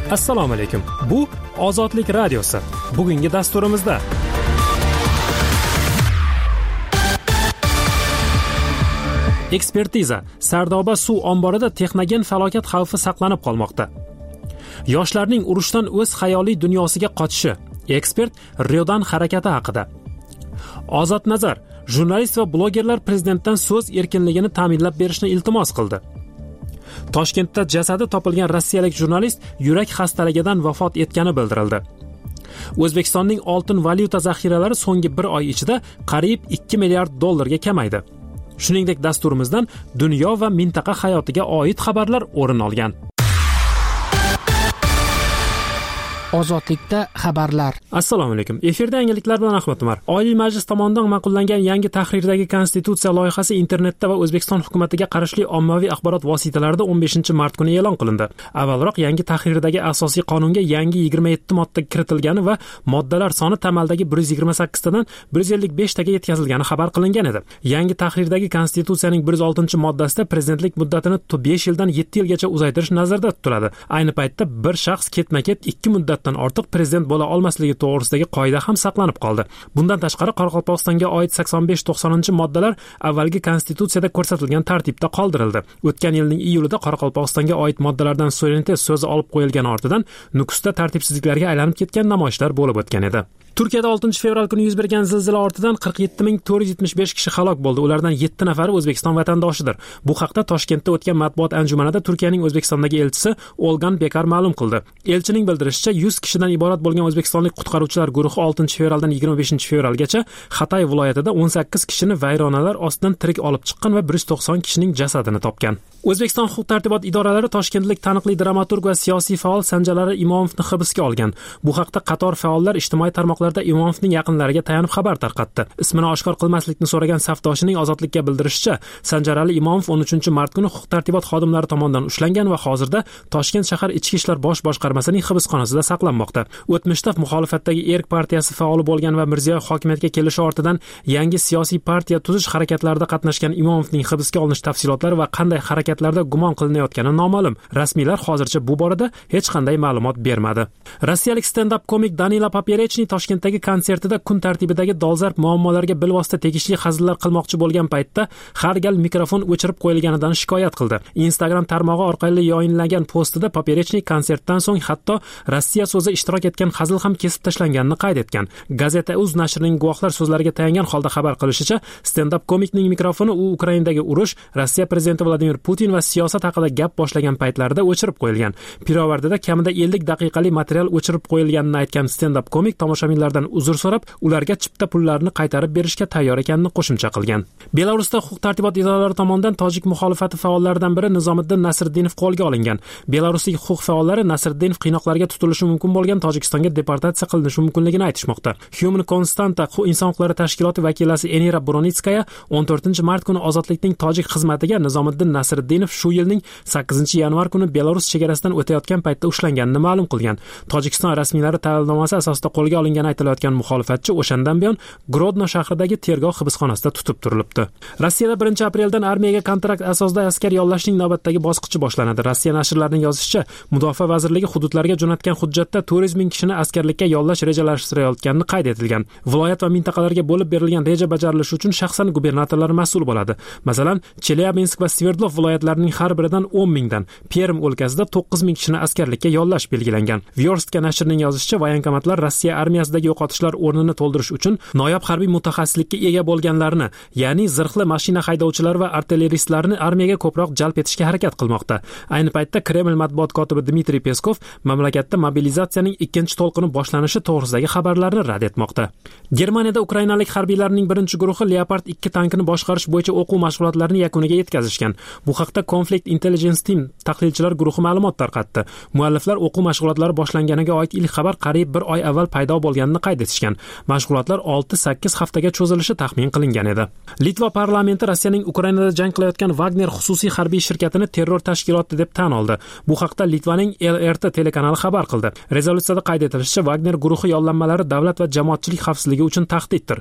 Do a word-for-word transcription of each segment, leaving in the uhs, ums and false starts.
Assalomu alaykum. Bu Ozodlik radiosi. Bugungi dasturimizda ekspertiza. Sardoba suv omborida texnogen falokat xavfi saqlanib qolmoqda. Yoshlarning urushdan o'z xayoliy dunyosiga qochishi. Ekspert Riodan harakati haqida. Ozod nazar. Jurnalist va blogerlar prezidentdan so'z erkinligini ta'minlab berishni iltimos qildi. Toshkentda jasadi topilgan rossiyalik jurnalist yurak xastaligidan vafot etgani bildirildi. O'zbekistonning oltin valyuta zaxiralari so'nggi bir oy ichida qariyb ikki milliard dollarga kamaydi. Shuningdek, dasturimizdan dunyo va mintaqa hayotiga oid xabarlar o'rin olgan. Ozodlikda xabarlar. Assalomu alaykum. Efirda yangiliklar bilan Ahmad Umar. Oliy Majlis tomonidan ma'qullangan yangi tahrirdagi konstitutsiya loyihasi internetda va O'zbekiston hukumatiga qarashli ommaviy axborot vositalarida o'n beshinchi mart kuni e'lon qilindi. Avvalroq yangi tahrirdagi asosiy qonunga yangi yigirma yetti modda kiritilgani va moddalar soni tamaldagi bir yuz yigirma sakkiz tadan bir yuz ellik besh taga yetkazilgani xabar qilingan edi. Yangi tahrirdagi konstitutsiyaning bir yuz oltinchi moddasida prezidentlik muddatini besh yildan yetti yilgacha uzaytirish nazarda tutiladi. Ayni paytda bir shaxs ketma-ket ikki muddat ortiq prezident bo'la olmasligi to'g'risidagi qoida ham saqlanib qoldi. Bundan tashqari Qoraqalpog'istonga oid sakson besh to'qsoninchi moddalar avvalgi konstitutsiyada ko'rsatilgan tartibda qoldirildi. O'tgan yilning iyulida Qoraqalpog'istonga oid moddalardan suverenitet so'zi olib qo'yilgan ortidan Nukusda tartibsizliklarga aylanib ketgan namoyishlar bo'lib o'tgan edi. Turkiyada oltinchi fevral kuni yuz bergan zilzila ortidan qirq yetti ming to'rt yuz yetmish besh kishi halok bo'ldi. Ulardan yetti nafari O'zbekiston vatandoshidir. Bu haqda Toshkentda o'tgan matbuot anjumanida Turkiyaning O'zbekistondagi elchisi Olgan Bekar ma'lum qildi. Elchining bildirishicha, yuz kishidan iborat bo'lgan o'zbekistonlik qutqaruvchilar guruhi oltinchi fevraldan yigirma beshinchi fevralgacha Xatay viloyatida o'n sakkiz kishini vayronalar ostidan tirik olib chiqqan va bir yuz to'qson kishining jasadini topgan. O'zbekiston huquq-tartibot idoralari toshkentlik taniqli dramaturg va siyosiy faol Sanjarali Imomovni hibsga olgan. Bu haqda qator faollar ijtimoiy tarmoqlarda Imomovning yaqinlariga tayanib xabar tarqatdi. Ismini oshkor qilmaslikni so'ragan safdoshining Ozodlikka bildirishicha, Sanjarali Imomov o'n uchinchi mart kuni huquq-tartibot xodimlari tomonidan ushlangan va hozirda Toshkent shahar ichki ishlar bosh boshqarmasining hibsxonasida saqlanmoqda. O'tmishda muxolifatdagi Erk partiyasi faoli bo'lgan va Mirziyoyev hokimiyatga kelishi ortidan yangi siyosiy partiya tuzish harakatlarida qatnashgan Imomovning hibsga olinish tafsilotlari va qanday harakatlarda gumon qilinayotgani noma'lum. Rasmiylar hozircha bu borada hech qanday ma'lumot bermadi. Rossiyalik stand-up komik Danila Poperechny Toshkentdagi konsertida kun tartibidagi dolzarb muammolarga bilvosita tegishli hazillar qilmoqchi bo'lgan paytda har gal mikrofon o'chirib qo'yilganidan shikoyat qildi. Instagram tarmog'i orqali yayinlangan postida Poperechny konsertdan so'ng hatto Rossiya so'zi ishtirok etgan hazil ham kesib tashlanganini qayd etgan. Gazeta Uz nashrining guvohlar so'zlariga tayangan holda xabar qilishicha, stand-up komikning mikrofoni u Ukrainadagi urush, Rossiya prezidenti Vladimir Putin va siyosat haqida gap boshlagan paytlarida o'chirib qo'yilgan. Pirovardida kamida ellik daqiqalik material o'chirib qo'yilganini aytgan stand-up komik tomoshabinlardan uzr so'rab, ularga chipta pullarini qaytarib berishga tayyor ekanini qo'shimcha qilgan. Belarusda huquq-tartibot idoralari tomonidan tojik muxolifati faollaridan biri Nizomiddin Nasriddinov qo'lga olingan. Belaruslik huquq faollari Nasriddinov qiynoqlarga tutilishi mumkin bo'lgan Tojikistonga deportatsiya qilinishi mumkinligini aytishmoqda. Human Constanta inson huquqlari tashkiloti vakilasi Enira Bronitskaya o'n to'rtinchi mart kuni Ozodlikning tojik xizmatiga Nizomiddin Nasriddinov shu yilning sakkizinchi yanvar kuni Belarus chegarasidan o'tayotgan paytda ushlanganini ma'lum qilgan. Tojikiston rasmiylari ta'limnomasi asosida qo'lga olingani aytilayotgan muxolifatchi o'shandan buyon Grodno shahridagi tergov hibsxonasida tutib turilibdi. Rossiyada birinchi apreldan armiyaga kontrakt asosida askar yollashning navbatdagi bosqichi boshlanadi. Rossiya nashrlarining yozishicha, Mudofaa vazirligi hududlarga jo'natgan hujjatda to'rt yuz ming kishini askarlikka yollash rejalashtirayotganini qayd etilgan. Viloyat va mintaqalarga bo'lib berilgan reja bajarilishi uchun shaxsan gubernatorlar mas'ul bo'ladi. Masalan, Chelyabinsk va Sverdlov viloyatlarining har biridan o'n mingdan, Perm o'lkasida to'qqiz ming kishini askarlikka yollash belgilangan. Vyorstka nashrining yozishicha, voyankomatlar Rossiya armiyasidagi yo'qotishlar o'rnini to'ldirish uchun noyob harbiy mutaxassislikka ega bo'lganlarni, ya'ni zirhli mashina haydovchilari va artilleristlarni armiyaga ko'proq jalb etishga harakat qilmoqda. Ayni paytda Kreml matbuot kotibi Dmitriy Peskov mamlakatda mobilizatsiyaning ikkinchi to'lqini boshlanishi to'g'risidagi xabarlarni rad etmoqda. Germaniyada ukrainalik harbiylarning birinchi guruhi Leopard ikki tankini boshqarish bo'yicha o'quv mashg'ulotlarini yakuniga yetkazishgan. Bu haqda Conflict Intelligence Team tahlilchilar guruhi ma'lumot tarqatdi. Mualliflar o'quv mashg'ulotlari boshlanganiga oid ilk xabar qariyb bir oy avval paydo bo'lganini qayd etishgan. Mashg'ulotlar olti sakkiz haftaga cho'zilishi taxmin qilingan edi. Litva parlamenti Rossiyaning Ukrainada jang qilayotgan Wagner xususiy harbiy shirkatini terror tashkiloti deb tan oldi. Bu haqda Litvaning L R T telekanali xabar qildi. Rezolyutsiyada qayd etilishicha, Wagner guruhi yollanmalari davlat va jamoatchilik xavfsizligi uchun tahdiddir.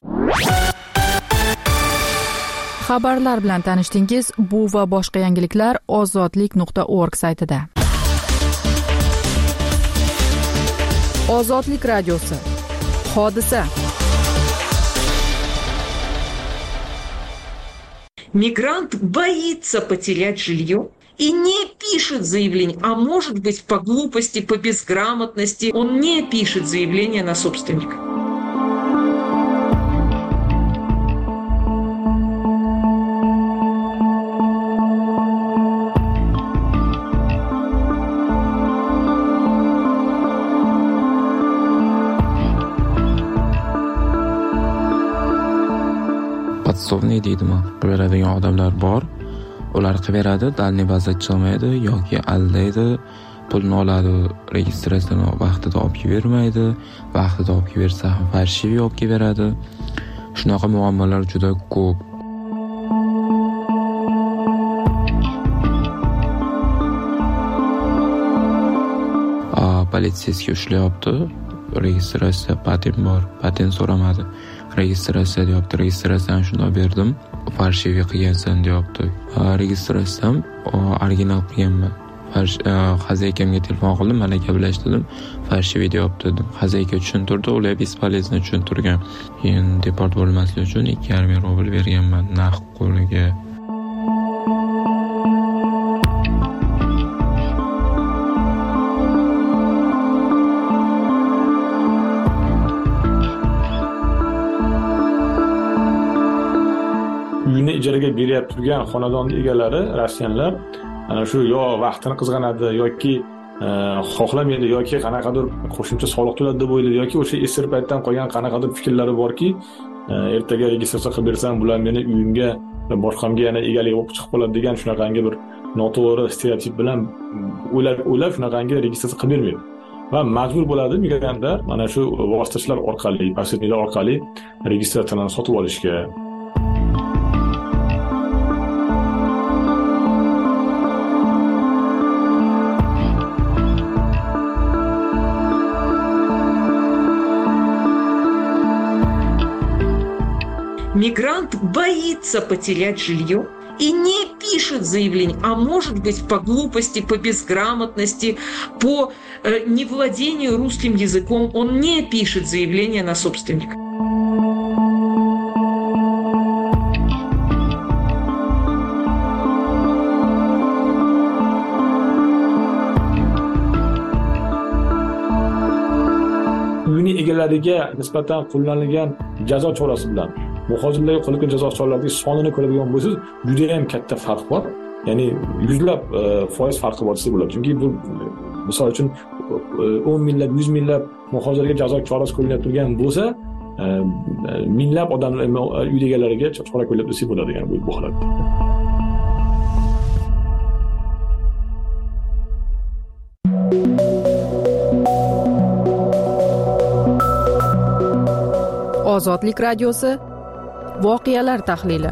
Xabarlar bilan tanishdingiz. Bu va boshqa yangiliklar ozodlik nuqta org saytida. Ozodlik radiosi. Hodisa. Мигрант боится потерять жилье и не пишет заявление, а может быть по глупости, по безграмотности он не пишет заявление на собственника. Podsovniy deydimi, beradigan odamlar bor. Ular qiveradi, dalniy bazda chiqmaydi yoki aldaydi, pulni oladi, registratsiyani vaqtida olib bermaydi, vaqtida olib bersa ham farshiviy olib beradi. Shunaqa muammolar juda ko'p. A, politsiyasiga ushlayapti. Registratsiya patent bor, patent so'ramadi. Registratsiya deyapti, registratsiyani shunday berdim, farshiviy qilgansan deyapti. Registratsiyam original qilganman. Xazaykamga telefon qildim, mana gaplashdim, farshiviy deyapti dedim. Xazayka tushuntirdi, ular bespolezno tushuntirgan. Keyin deport bo'lmaslik uchun ikki yarim ming rubl berganman naqd qo'liga. Uyni ijaraga berib turgan xonadon egalari Rossiyalar ana shu yo vaqtini qizg'anadi yoki xohlamaydi yoki qanaqadir qo'shimcha soliq to'ladi deb o'ylaydi yoki o'sha esir paytdan qolgan qanaqadir fikrlari borki, ertaga registratsiya qilib bersam bular meni uyimga va boshqamga yana egalik bo'lib chiqib qoladi degan shunaqangi bir noto'g'ri stereotip bilan o'ylab o'ylab shunaqangi registratsiya qilib bermaydi. Va majbur bo'ladi migrantlar mana shu vositachilar orqali, posredniklar orqali registratsiyani sotib olishga. Мигрант боится потерять жилье и не пишет заявление, а может быть по глупости, по безграмотности, по э, невладению русским языком он не пишет заявление на собственника. Uyni egalariga nisbatan qo'llanilgan jazo chorasi bilan muhojirlarga qo'llanilgan jazo choralarining sonini ko'radigan bo'lsangiz, juda ham katta farq bor. Ya'ni yuzlab foiz farqi bor desa bo'ladi. Chunki bu misol uchun o'n minglab, yuz minglab muhojirlarga jazo chorasi qo'llanib turgan bo'lsa, minglab odamlar uy egalariga chora qo'llab desa bo'ladi, ya'ni bu holatda. Ozodlik radiosi. Voqealar tahlili.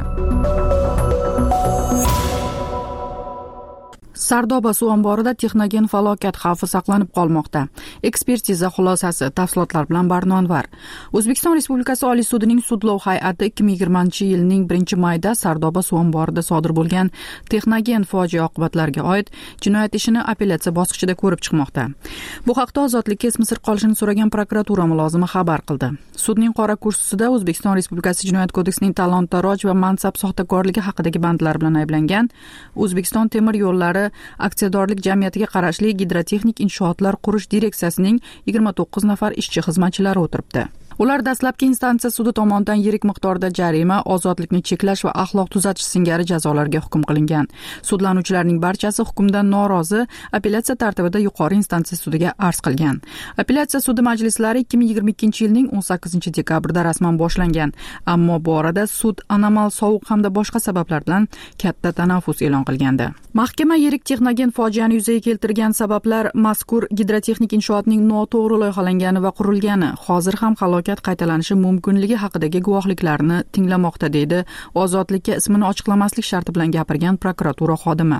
Sardoba suv omborida texnogen falokat xavfi saqlanib qolmoqda. Ekspertiza xulosasi, tafsilotlar bilan Barnonvar. O'zbekiston Respublikasi Oliy sudining sudlov hay'ati ikki ming yigirmanchi yilning birinchi mayida Sardoba suv omborida sodir bo'lgan texnogen fojia oqibatlariga oid jinoyat ishini apellyatsiya bosqichida ko'rib chiqmoqda. Bu haqda Ozodlikka ismi sir qolishini so'ragan prokuratura mulozimi xabar qildi. Sudning qora kursisida O'zbekiston Respublikasi Jinoyat kodeksining talon-taroj va mansab soxtakorligi haqidagi bandlar bilan ayblangan O'zbekiston temir yo'llari aksiyadorlik jamiyatiga qarashli gidrotexnik inshootlar qurish direksiyasining yigirma to'qqiz nafar ishchi xizmatchilari o'tiribdi. Ular dastlabki instansiya sudi tomonidan yirik miqdorda jarima, ozodlikni cheklash va axloq tuzatish singari jazolarga hukm qilingan. Sudlanuvchilarning barchasi hukmdan norozi, apellyatsiya tartibida yuqori instansiya sudiga arz qilgan. Apellyatsiya sudi majlislari ikki ming yigirma ikkinchi yilning o'n sakkizinchi dekabrida rasman boshlangan, ammo bu orada sud anomal sovuq hamda boshqa sabablar bilan katta tanaffus e'lon qilgandi. Mahkama yirik texnogen fojiani yuzaga keltirgan sabablar mazkur gidrotexnik inshootning noto'g'ri loyihalangani va qurilgani, hozir ham halokat qaytalanishi mumkinligi haqidagi guvohliklarni tinglamoqda, deydi Ozodlikka ismini ochiqlamaslik sharti bilan gapirgan prokuratura xodimi.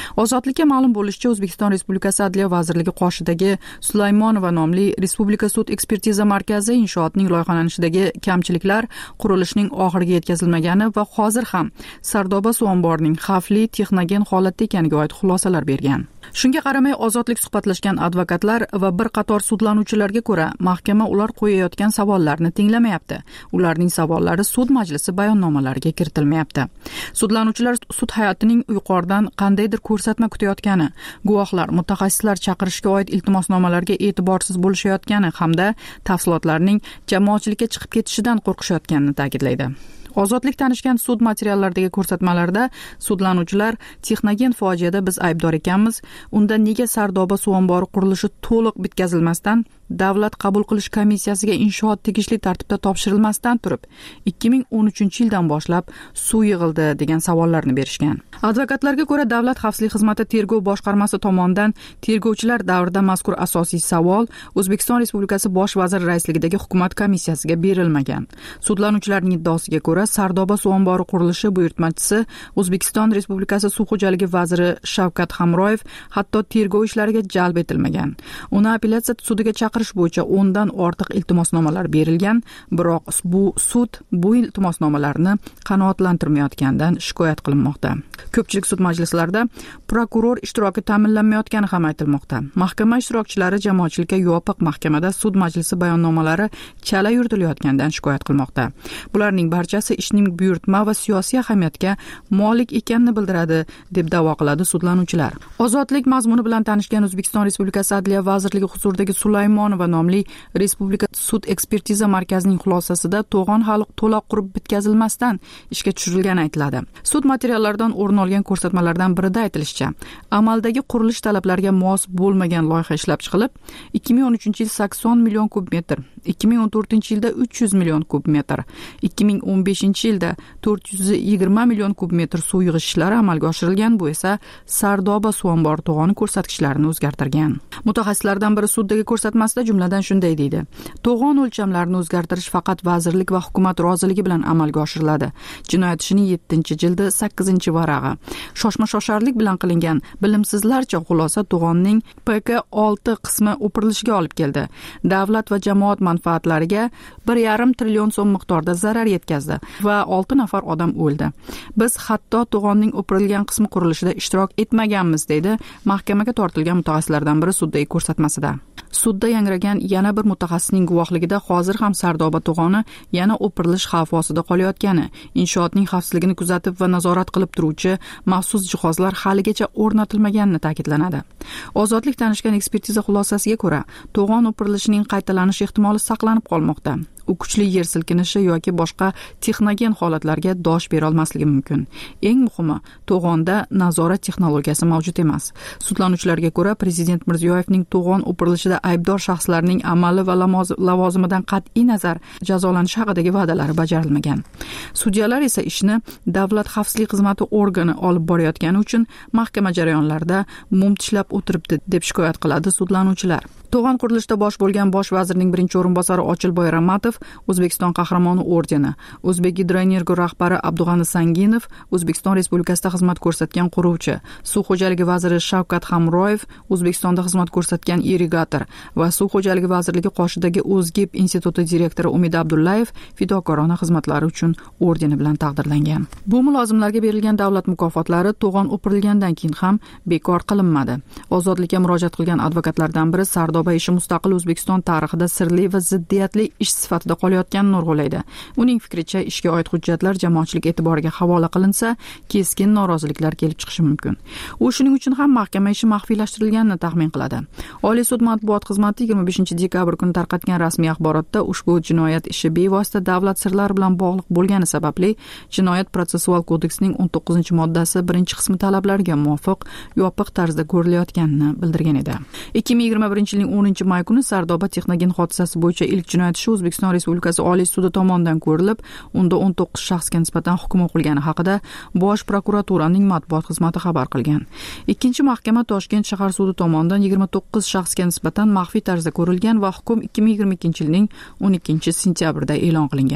Ozodlikka ma'lum bo'lishicha, O'zbekiston Respublikasi Adliya vazirligi qoshidagi Sulaymonova nomli Respublika sud ekspertiza markazi inshootning loyihalanishidagi kamchiliklar, qurilishning oxiriga yetkazilmagani va hozir ham Sardoba suv omborining xavfli texnogen holatda ekaniga oid xulosalar bergan. Shunga qaramay, ozodlik suhbatlashgan advokatlar va bir qator sudlanuvchilarga ko'ra, mahkama ular qo'yayotgan savollarni tinglamayapti. Ularning savollari sud majlisi bayonnomalariga kiritilmayapti. Sudlanuvchilar sud hay'atining yuqoridan qandaydir ko'rsatma kutayotgani, guvohlar, mutaxassislar chaqirishga oid iltimosnomalarga e'tiborsiz bo'lishayotgani hamda tafsilotlarning jamoatchilikka chiqib ketishidan qo'rqishayotganini ta'kidlaydi. Ozodlik tanishgan sud materiallaridagi ko'rsatmalarda sudlanuvchilar texnogen fojiada biz aybdor ekanmiz, unda nega Sardoba suv ombori qurilishi to'liq bitkazilmasdan davlat qabul qilish komissiyasiga inshoot tegishli tartibda topshirilmasdan turib ikki ming o'n uchinchi yildan boshlab suv yig'ildi degan savollarni berishgan. Advokatlarga ko'ra, Davlat xavfsizlik xizmati tergov boshqarmasi tomonidan tergovchilar davrida mazkur asosiy savol O'zbekiston Respublikasi bosh vaziri raisligidagi hukumat komissiyasiga berilmagan. Sudlanuvchilarning iddaosiga ko'ra, Sardoba suv ombori qurilishi buyurtmachisi O'zbekiston Respublikasi suv xo'jaligi vaziri Shavkat Hamroyev hatto tergov ishlariga jalb etilmagan. Uni apellyatsiya sudiga chaqirish bo'yicha o'ndan ortiq iltimosnomalar berilgan, biroq bu sud bu iltimosnomalarni qanoatlantirmayotganidan shikoyat qilinmoqda. Ko'pchilik sud majlislarida prokuror ishtiroki ta'minlanmayotgani ham aytilmoqda. Mahkama ishtirokchilari jamoatchilikka yopiq mahkamada sud majlisi bayonnomalari chala yuritilayotganidan shikoyat qilmoqda. Bularning barchasi ishning buyurtma va siyosiy ahamiyatga molik ekanini bildiradi, deb da'vo qiladi sudlanuvchilar. Ozodlik mazmuni bilan tanishgan O'zbekiston Respublikasi Adliya vazirligi huzuridagi Sulaymonova nomli Respublika sud ekspertiza markazining xulosasida to'g'on hali to'liq qurib bitkazilmasdan ishga tushirilgani aytiladi. Sud materiallaridan o'rin olgan ko'rsatmalardan birida aytilishicha, amaldagi qurilish talablariga mos bo'lmagan loyiha ishlab chiqilib, ikki ming o'n uchinchi yil sakson million kub metr, ikki ming o'n to'rtinchi yilda uch yuz million kub metr, ikki ming o'n beshinchi yilda to'rt yuz yigirma million kub metr suv yig'ish ishlari amalga oshirilgan. Bu esa Sardoba suv ombori to'g'oni ko'rsatkichlarini o'zgartirgan. Mutaxassislardan biri suddagi ko'rsatmasida jumladan shunday deydi: to'g'on o'lchamlarini o'zgartirish faqat vazirlik va hukumat roziligi bilan amalga oshiriladi. Jinoyat ishining yettinchi jildi sakkizinchi varag'i. Shoshma-shosharlik bilan qilingan bilimsizlarcha xulosa to'g'onning P K olti qismi o'pirilishiga olib keldi. Davlat va jamoat manfaatlariga bir yarim trillion so'm miqdorda zarar yetkazdi va olti nafar odam o'ldi. Biz hatto to'g'onning o'pirilgan qismi qurilishida ishtirok etmaganmiz, deydi mahkamaga tortilgan mutaxassislardan biri suddagi ko'rsatmasida. Sudda yangragan yana bir mutaxassisning guvohligida hozir ham Sardoba to'g'oni yana o'pirilish xavfi ostida qolayotgani, inshootning xavfsizligini kuzatib va nazorat qilib turuvchi maxsus jihozlar haligacha o'rnatilmaganini ta'kidlanadi. Ozodlik tanishgan ekspertiza xulosasiga ko'ra, to'g'on o'pirilishining qaytalanish ehtimoli saqlanib qolmoqda. U kuchli yer silkinishi yoki boshqa texnogen holatlarga dosh bera olmasligi mumkin. Eng muhimi, to'g'onda nazorat texnologiyasi mavjud emas. Sudlanuvchilarga ko'ra, Prezident Mirziyoyevning to'g'on o'pirilishida aybdor shaxslarning amali va lavozimidan qat'iy nazar jazolanishi haqidagi va'dalari bajarilmagan. Sudyalar esa ishni Davlat xavfsizlik xizmati organi olib borayotgani uchun mahkama jarayonlarida mum tishlab o'tiribdi, deb shikoyat qiladi sudlanuvchilar. To'g'on qurilishida bosh bo'lgan bosh vazirning birinchi o'rinbosari Ochilboy Ramatov O'zbekiston qahramoni ordeni, O'zbek Gidroenergo rahbari Abdug'ani Sanginov O'zbekiston Respublikasida xizmat ko'rsatgan quruvchi, suv xo'jaligi vaziri Shavkat Hamroyev O'zbekistonda xizmat ko'rsatgan irrigator va suv xo'jaligi vazirligi qoshidagi O'zgib instituti direktori Umid Abdullayev fidokorona xizmatlari uchun ordeni bilan taqdirlangan. Bu mulozimlarga berilgan davlat mukofotlari to'g'on o'pirilgandan keyin ham bekor qilinmadi. Ozodlikka murojaat qilgan advokatlardan biri Sardoba ishi mustaqil O'zbekiston tarixida sirli va ziddiyatli ish sifatida qolayotganini urg'ulaydi. Uning fikricha, ishga oid hujjatlar jamoatchilik e'tiboriga havola qilinsa, keskin noroziliklar kelib chiqishi mumkin. U shuning uchun ham mahkama ishi maxfiylashtirilganini taxmin qiladi. Oliy sud matbuot xizmati yigirma beshinchi dekabr kuni tarqatgan rasmiy axborotda ushbu jinoyat ishi bevosita davlat sirlari bilan bog'liq bo'lgani sababli Jinoyat protsessual kodeksining o'n to'qqizinchi moddasi birinchi qismi talablariga muvofiq yopiq tarzda ko'rilayotganini bildirgan edi. ikki ming yigirma birinchi yilning o'ninchi may kuni Sardoba texnogen hodisasi bo'yicha ilk jinoyat ishi O'zbekiston Respublikasi Oliy sudi tomonidan ko'rilib, unda o'n to'qqiz shaxsga nisbatan hukm o'qilgani haqida Bosh prokuraturaning matbuot xizmati xabar qilgan. Ikkinchi mahkama Toshkent shahar sudi tomonidan yigirma to'qqiz shaxsga nisbatan maxfiy tarzda ko'rilgan va hukm ikki ming yigirma ikkinchi yilning o'n ikkinchi sentyabrida e'lon qilingan.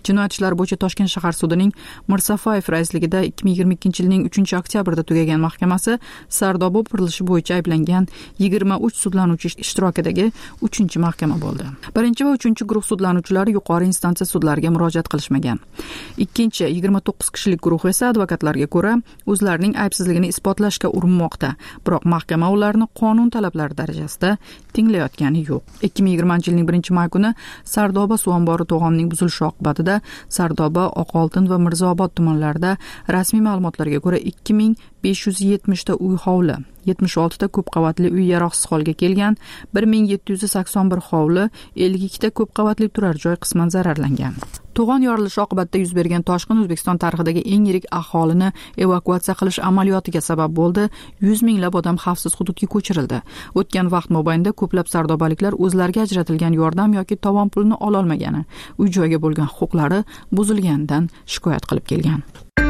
Jinoyat ishlari bo'yicha Toshkent shahar sudining Mirsafoyev raisligida ikki ming yigirma ikkinchi yilning uchinchi oktyabrida tugagan mahkamasi Sardoba o'pirilishi bo'yicha ayblangan yigirma uch sudlanuvchi ishtirokidagi uchinchi mahkama bo'ldi. Birinchi va uchinchi guruh sudlanuvchilari yuqori instansiya sudlariga murojaat qilishmagan. Ikkinchi yigirma to'qqiz kishilik guruh esa advokatlarga ko'ra o'zlarining aybsizligini isbotlashga urinmoqda, biroq mahkama ularni qonun talablari darajasida tinglayotgani yo'q. ikki ming yigirmanchi yilning birinchi may kuni Sardoba suv ombori to'g'onining buzilishi oqibatida Sardoba, Oqoltin va Mirzaobod tumanlarida rasmiy ma'lumotlarga ko'ra ikki ming besh yuz yetmish ta uy hovli, yetmish olti ta ko'p qavatli uy yaroqsiz holga kelgan, bir ming yetti yuz sakson bir hovli, ellik ikki ta ko'p qavatli turar joy qisman zararlangan. To'g'on yorilishi oqibatida yuz bergan toshqin O'zbekiston tarixidagi eng yirik aholini evakuatsiya qilish amaliyotiga sabab bo'ldi. yuz minglab odam xavfsiz hududga ko'chirildi. O'tgan vaqt mobaynida ko'plab sardobaliklar o'zlariga ajratilgan yordam yoki tovon pulini ola olmagani, uy joyga bo'lgan huquqlari buzilganidan shikoyat qilib kelgan.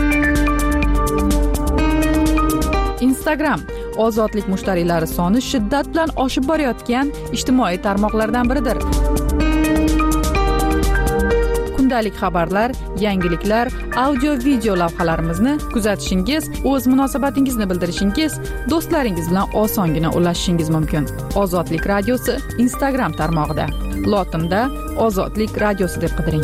Instagram ozodlik mushtariylari soni shiddat bilan oshib borayotgan ijtimoiy tarmoqlardan biridir. Kundalik xabarlar, yangiliklar, audio-video lavhalarimizni kuzatishingiz, o'z munosabatingizni bildirishingiz, do'stlaringiz bilan osongina ulashishingiz mumkin. Ozodlik radiosi Instagram tarmog'ida. Lotinda Ozodlik radiosi deb qidiring.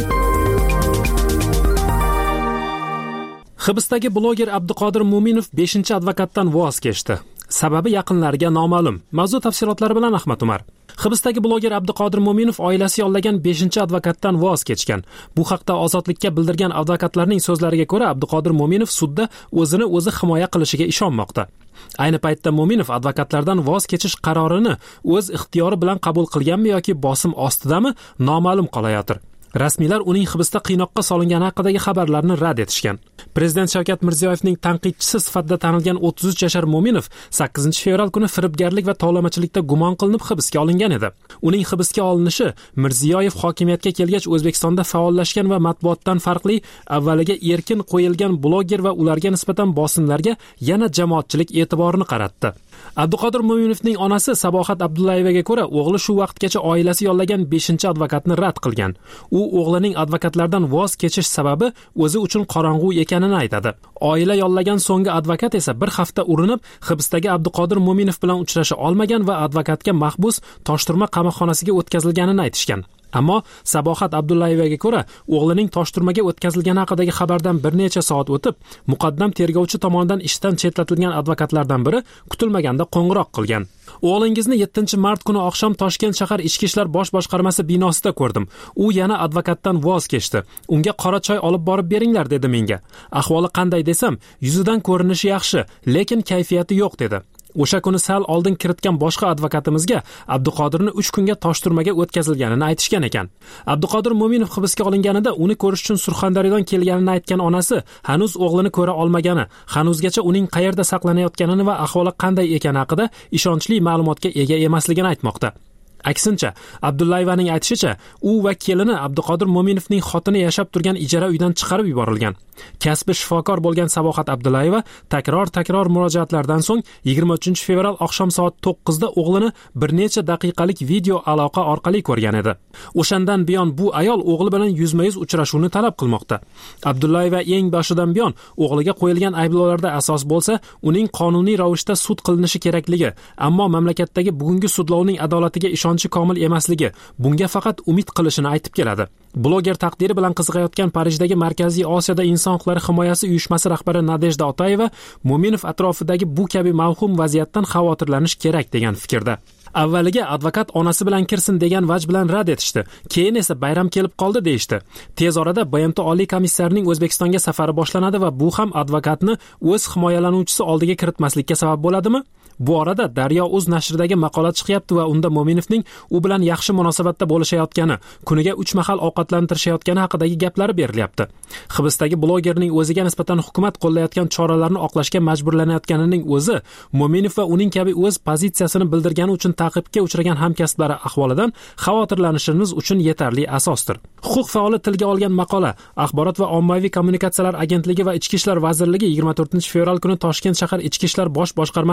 Hibsdagi bloger Abduqodir Mo'minov beshinchi advokatdan voz kechdi. Sababi yaqinlariga noma'lum. Mavzu tafsilotlari bilan Ahmad Umar. Hibsdagi bloger Abduqodir Mo'minov oilasi yollagan beshinchi advokatdan voz kechgan. Bu haqda Ozodlikka bildirgan advokatlarning so'zlariga ko'ra, Abduqodir Mo'minov sudda o'zini o'zi himoya qilishiga ishonmoqda. Ayni paytda Mo'minov advokatlardan voz kechish qarorini o'z ixtiyori bilan qabul qilganmi yoki bosim ostidami noma'lum qolayotir. Rasmiylar uning hibsda qiynoqqa solingani haqidagi xabarlarni rad etishgan. Prezident Shavkat Mirziyoyevning tanqidchisi sifatida tanilgan o'ttiz uch yashar Mo'minov sakkizinchi fevral kuni firibgarlik va tovlamachilikda gumon qilinib hibsga olingan edi. Uning hibsga olinishi Mirziyoyev hokimiyatga kelgach O'zbekistonda faollashgan va matbuotdan farqli avvaliga erkin qo'yilgan bloger va ularga nisbatan bosimlarga yana jamoatchilik e'tiborini qaratdi. Abduqodir Mo'minovning onasi Sabohat Abdullayevaga ko'ra, o'g'li shu vaqtgacha oilasi yollagan beshinchi advokatni rad qilgan. U o'g'lining advokatlardan voz kechish sababi o'zi uchun qorong'u ekanini aytadi. Oila yollagan so'nggi advokat esa bir hafta urinib, hibsdagi Abduqodir Mo'minov bilan uchrasha olmagan va advokatga mahbus Toshturma qamoqxonasiga o'tkazilganini aytishgan. Ammo Sabohat Abdullayevaga ko'ra, o'g'lining Toshturmaga o'tkazilgani haqidagi xabardan bir necha soat o'tib, muqaddam tergovchi tomonidan ishdan chetlatilgan advokatlardan biri kutilmaganda qo'ng'iroq qilgan. O'g'lingizni yettinchi mart kuni oqshom Toshkent shahar ichki ishlar bosh boshqarmasi binosida ko'rdim. U yana advokatdan voz kechdi. Unga qora choy olib borib beringlar dedi menga. Ahvoli qanday desam, yuzidan ko'rinishi yaxshi, lekin kayfiyati yo'q dedi. O'sha kuni sal oldin kiritgan boshqa advokatimizga Abduqodirni uch kunga Toshturmaga o'tkazilganini aytishgan ekan. Abduqodir Mo'minov hibsga olinganida uni ko'rish uchun Surxondaryodan kelganini aytgan onasi hanuz o'g'lini ko'ra olmagani, hanuzgacha uning qayerda saqlanayotganini va ahvoli qanday ekani haqida ishonchli ma'lumotga ega emasligini aytmoqda. Aksincha, Abdullayevaning aytishicha, u va kelini Abduqodir Mo'minovning xotini yashab turgan ijara uydan chiqarib yuborilgan. Kasbi shifokor bo'lgan Sabohat Abdullayeva takror-takror murojaatlardan so'ng yigirma uchinchi fevral oqshom soat to'qqizda o'g'lini bir necha daqiqalik video aloqa orqali ko'rgan edi. O'shandan buyon bu ayol o'g'li bilan yuzma-yuz uchrashuvni talab qilmoqda. Abdullayeva eng boshidan buyon o'g'liga qo'yilgan ayblovlarda asos bo'lsa, uning qonuniy ravishda sud qilinishi kerakligi, ammo mamlakatdagi bugungi sudlovning adolatiga ishonchi komil emasligi, bunga faqat umid qilishini aytib keladi. Bloger taqdiri bilan qiziqayotgan Parijdagi Markaziy Osiyoda inson huquqlari himoyasi uyushmasi rahbari Nadejda Otayeva Mo'minov atrofidagi bu kabi mavhum vaziyatdan xavotirlanish kerak degan fikrda. Avvaliga advokat onasi bilan kirsin degan vaj bilan rad etishdi. Keyin esa bayram kelib qoldi deyishdi. Tez orada B M T Oliy komissarining O'zbekistonga safari boshlanadi va bu ham advokatni o'z himoyalanuvchisi oldiga kiritmaslikka sabab bo'ladimi? Bu orada Daryo o'z nashridagi maqola chiqyapti va unda Mo'minovning u bilan yaxshi munosabatda bo'lishayotgani, kuniga uch mahal ovqatlantirishayotgani haqidagi gaplari berilyapti. Hibsdagi blogerning o'ziga nisbatan hukumat qo'llayotgan choralarni oqlashga majburlanayotganining o'zi Mo'minov va uning kabi o'z pozitsiyasini bildirgani uchun ta'qibga uchragan hamkasblari ahvolidan xavotirlanishimiz uchun yetarli asosdir. Huquq faoli tilga olgan maqola Axborot va ommaviy kommunikatsiyalar agentligi va Ichki ishlar vazirligi yigirma to'rtinchi fevral kuni Toshkent shahar ichki ishlar bosh boshqarmasi vaqtincha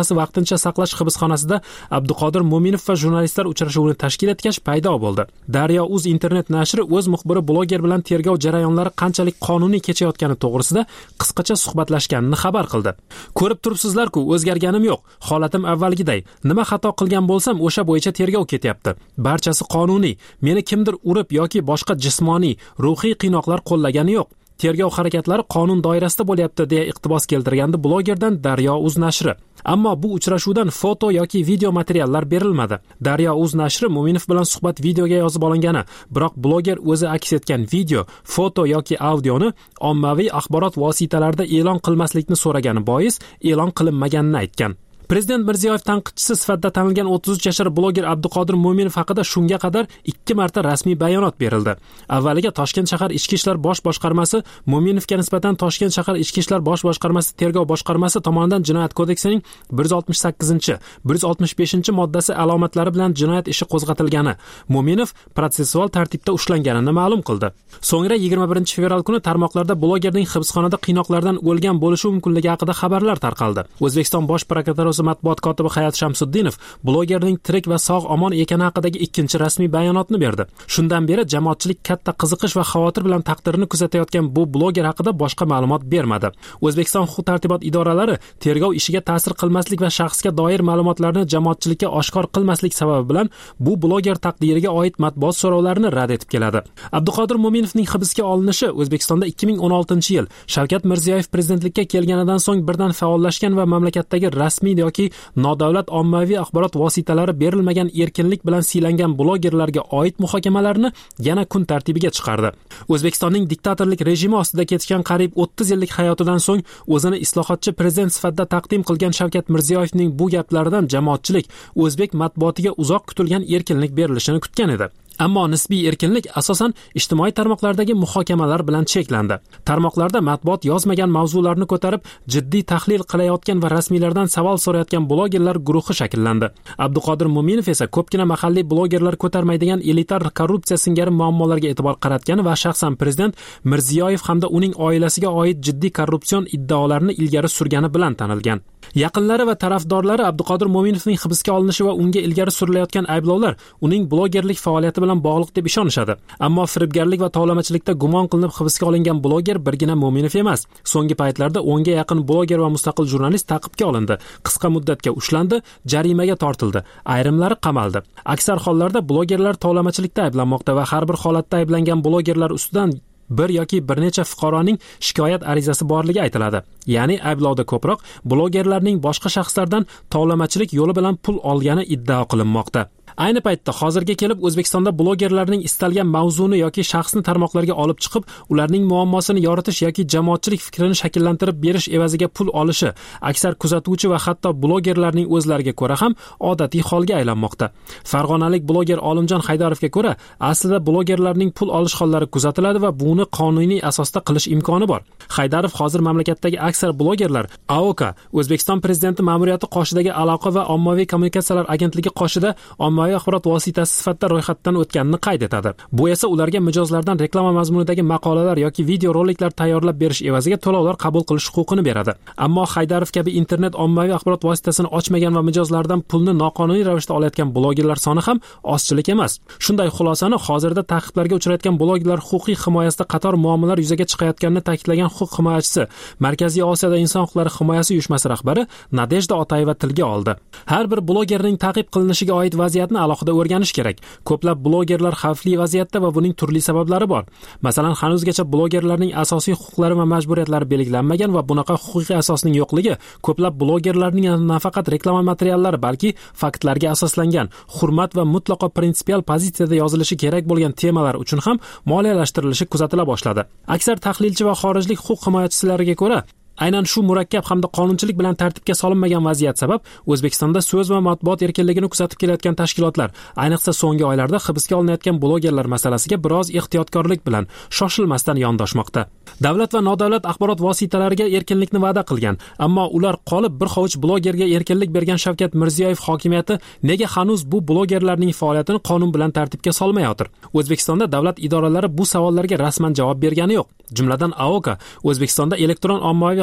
vaqtincha saqlash hibsxonasida Abduqodir Mo'minov va jurnalistlar uchrashuvini tashkil etgach paydo bo'ldi. Daryo uz internet nashri o'z muxbiri bloger bilan tergov jarayonlari qanchalik qonuniy kechayotgani to'g'risida qisqacha suhbatlashganini xabar qildi. Ko'rib turibsizlar-ku, o'zgarganim yo'q. Holatim avvalgiday. Nima xato qilgan bo'lsam, o'sha bo'yicha tergov ketyapti. Barchasi qonuniy. Meni kimdir urib yoki boshqa jismoniy, ruhiy qiynoqlar qo'llagani yo'q. Tergov harakatlari qonun doirasida bo'lyapti deya iqtibos keltirgandi blogerdan Daryo uz nashri. Ammo bu uchrashuvdan foto yoki video materiallar berilmadi. Daryo uz nashri Mo'minov bilan suhbat videoga yozib olingani, biroq bloger o'zi aks etgan video, foto yoki audioni ommaviy axborot vositalarida e'lon qilmaslikni so'ragani bois e'lon qilinmaganini aytgan. Prezident Mirziyoyev tanqidchisi sifatida tanilgan o'ttiz uch yashar bloger Abduqodir Mo'minov haqida shunga qadar ikki marta rasmiy bayonot berildi. Avvaliga Toshkent shahar Ichki ishlar bosh boshqarmasi Mo'minovga nisbatan Toshkent shahar Ichki ishlar bosh boshqarmasi tergov boshqarmasi tomonidan Jinoyat kodeksining bir yuz oltmish sakkizinchi, bir yuz oltmish beshinchi moddasi alomatlari bilan jinoyat ishi qo'zg'atilgani, Mo'minov protsessual tartibda ushlanganini ma'lum qildi. So'ngra yigirma birinchi fevral kuni tarmoqlarda blogerning hibsxonada qiynoqlardan o'lgan bo'lishi mumkinligi haqida xabarlar tarqaldi. O'zbekiston bosh prokuraturasi matbuot kotibi Hayat Shamsuddinov blogerning tirik va sog' omon ekani haqidagi ikkinchi rasmiy bayonotni berdi. Shundan beri jamoatchilik katta qiziqish va xavotir bilan taqdirini kuzatayotgan bu bloger haqida boshqa ma'lumot bermadi. O'zbekiston huquq-tartibot idoralari tergov ishiga ta'sir qilmaslik va shaxsga doir ma'lumotlarni jamoatchilikka oshkor qilmaslik sababi bilan bu bloger taqdiriga oid matbuot so'rovlarini rad etib keladi. Abduqodir Mo'minovning hibsga olinishi O'zbekistonda ikki ming o'n oltinchi yil Shavkat Mirziyoyev prezidentlikka kelganidan so'ng birdan faollashgan va mamlakatdagi rasmiy yoki nodavlat ommaviy axborot vositalari berilmagan erkinlik bilan siylangan blogerlarga oid muhokamalarni yana kun tartibiga chiqardi. O'zbekistonning diktatorlik rejimi ostida kechgan qariyb o'ttiz yillik hayotidan so'ng o'zini islohotchi prezident sifatida taqdim qilgan Shavkat Mirziyoyevning bu gaplaridan jamoatchilik o'zbek matbuotiga uzoq kutilgan erkinlik berilishini kutgan edi. Ammo nisbiy erkinlik asosan ijtimoiy tarmoqlardagi muhokamalar bilan cheklandi. Tarmoqlarda matbuot yozmagan mavzularni ko'tarib, jiddiy tahlil qilayotgan va rasmiylardan savol so'rayotgan blogerlar guruhi shakllandi. Abduqodir Mo'minov esa ko'pgina mahalliy blogerlar ko'tarmaydigan elitar korrupsiya singari muammolarga e'tibor qaratgan va shaxsan prezident Mirziyoyev hamda uning oilasiga oid jiddiy korrupsion iddaolarni ilgari surgani bilan tanilgan. Yaqinlari va tarafdorlari Abduqodir Mo'minovning hibsga olinishi va unga ilgari surilayotgan ayblovlar uning blogerlik faoliyati bilan bog'liq deb ishonishadi. Ammo firibgarlik va tovlamachilikda gumon qilinib hibsga olingan bloger birgina Mo'minov emas. So'nggi paytlarda o'nga yaqin bloger va mustaqil jurnalist ta'qibga olindi, qisqa muddatga ushlandi, jarimaga tortildi, ayrimlari qamaldi. Aksar hollarda blogerlar tovlamachilikda ayblanmoqda va har bir holatda ayblangan blogerlar ustidan bir yoki bir necha fuqaroning shikoyat arizasi borligi aytiladi. Ya'ni ayblovda ko'proq blogerlarning boshqa shaxslardan tovlamachilik yo'li bilan pul olgani iddao qilinmoqda. Ayni paytda hozirga kelib O'zbekistonda blogerlarning istalgan mavzuni yoki shaxsni tarmoqlarga olib chiqib, ularning muammosini yoritish yoki jamoatchilik fikrini shakllantirib berish evaziga pul olishi aksar kuzatuvchi va hatto blogerlarning o'zlariga ko'ra ham odatiy holga aylanmoqda. Farg'onalik bloger Olimjon Haydarovga ko'ra, aslida blogerlarning pul olish hollari kuzatiladi va buni qonuniy asosda qilish imkoni bor. Haydarov hozir mamlakatdagi aksar blogerlar A O K, O'zbekiston prezidenti ma'muriyati qoshidagi aloqa va ommaviy kommunikatsiyalar agentligi qoshida ommaviy axborot vositasi sifatida ro'yxatdan o'tganini qayd etadi. Bu esa ularga mijozlardan reklama mazmunidagi maqolalar yoki video roliklar tayyorlab berish evaziga to'lovlar qabul qilish huquqini beradi. Ammo Haydarov kabi internet ommaviy axborot vositasini ochmagan va mijozlardan pulni noqonuniy ravishda olayotgan blogerlar soni ham ozchilik emas. Shunday xulosani hozirda ta'qiblarga uchrayotgan blogerlar huquqiy himoyasida qator muammolar yuzaga chiqayotganini ta'kidlagan huquq himoyachisi, Markaziy Osiyoda inson huquqlari himoyasi uyushmasi rahbari Nadejda Otayeva tilga oldi. Har bir blogerning ta'qib qilinishiga oid vaziyatni alohida o'rganish kerak. Ko'plab blogerlar xavfli vaziyatda va buning turli sabablari bor. Masalan, hanuzgacha blogerlarning asosiy huquqlari va majburiyatlari belgilanmagan va bunaqa huquqiy asosning yo'qligi ko'plab blogerlarning nafaqat reklama materiallari, balki faktlarga asoslangan, hurmat va mutlaqo prinsipial pozitsiyada yozilishi kerak bo'lgan temalar uchun ham moliyalashtirilishi kuzatila boshladi. Aksar tahlilchi va xorijlik huquq himoyachisilariga ko'ra, aynan shu murakkab hamda qonunchilik bilan tartibga solinmagan vaziyat sabab O'zbekistonda so'z va matbuot erkinligini kuzatib kelayotgan tashkilotlar, ayniqsa so'nggi oylarda hibsga olinayotgan blogerlar masalasiga biroz ehtiyotkorlik bilan shoshilmasdan yondoshmoqda. Davlat va nodavlat axborot vositalariga erkinlikni va'da qilgan, ammo ular qolib bir hovuch blogerga erkinlik bergan Shavkat Mirziyoyev hokimiyati nega hanuz bu blogerlarning faoliyatini qonun bilan tartibga solmayotir? O'zbekistonda davlat idoralari bu savollarga rasman javob bergani yo'q. Jumladan A O K O'zbekistonda elektron ommaviy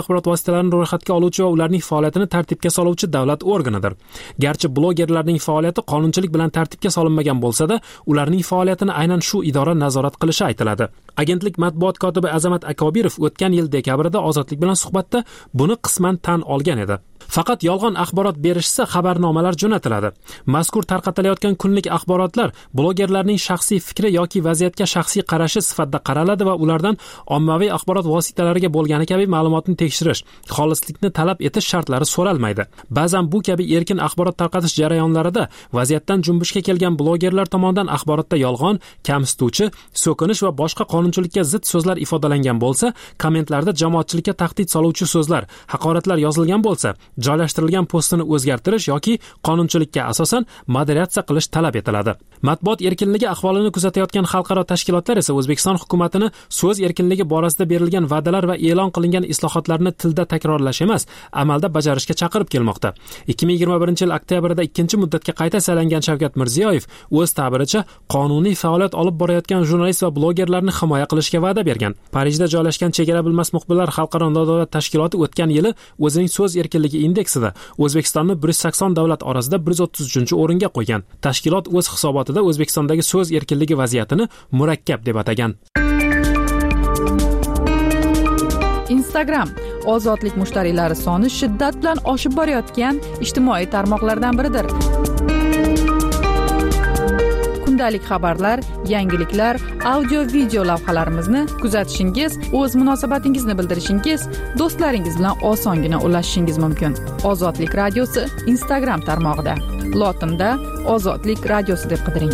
axborot vositalarini ro'yxatga oluvchi va ularning faoliyatini tartibga soluvchi davlat organidir. Garchi blogerlarning faoliyati qonunchilik bilan tartibga solinmagan bo'lsa-da, ularning faoliyatini aynan shu idora nazorat qilishi aytiladi. Agentlik matbuot kotibi Azamat Akobirov o'tgan yil dekabrda Ozodlik bilan suhbatda buni qisman tan olgan edi. Faqat yolg'on axborot berishsa xabarnomalar jo'natiladi. Mazkur tarqatilayotgan kunlik axborotlar blogerlarning shaxsiy fikri yoki vaziyatga shaxsiy qarashi sifatida qaraladi va ulardan ommaviy axborot vositalariga bo'lgani kabi ma'lumotni tekshirish, xolislikni talab etish shartlari so'ralmaydi. Ba'zan bu kabi erkin axborot tarqatish jarayonlarida vaziyatdan junbushga kelgan blogerlar tomonidan axborotda yolg'on, kamsituvchi, so'kinish va boshqa qonunchilikka zid so'zlar ifodalangan bo'lsa, kommentlarda jamoatchilikka tahdid soluvchi so'zlar, haqoratlar yozilgan bo'lsa, joylashtirilgan postini o'zgartirish yoki qonunchilikka asosan moderatsiya qilish talab etiladi. Matbuot erkinligi ahvolini kuzatayotgan xalqaro tashkilotlar esa O'zbekiston hukumatini so'z erkinligi borasida berilgan va'dalar va e'lon qilingan islohotlarni tilda takrorlash emas, amalda bajarishga chaqirib kelmoqda. ikki ming yigirma birinchi yil oktyabrda ikkinchi muddatga qayta saylangan Shavkat Mirziyoyev o'z ta'biricha qonuniy faoliyat olib borayotgan jurnalist va blogerlarni himoya qilishga va'da bergan. Parijda joylashgan Chegara bilmas muxbirlar xalqaro nodavlat tashkiloti o'tgan yili o'zining so'z erkinligi indeksida O'zbekistonni bir yuz sakson davlat orasida bir yuz o'ttiz uchinchi o'ringa qo'ygan. Tashkilot o'z hisobotida O'zbekistondagi so'z erkinligi vaziyatini murakkab deb atagan. Instagram ozodlik mushtariylari soni shiddat bilan oshib borayotgan ijtimoiy tarmoqlardan biridir. Kundalik xabarlar, yangiliklar, audio video lavhalarimizni kuzatishingiz, o'z munosabatingizni bildirishingiz, do'stlaringiz bilan osongina ulashishingiz mumkin. Ozodlik radiosi Instagram tarmog'ida. Lotinda Ozodlik radiosi deb qidiring.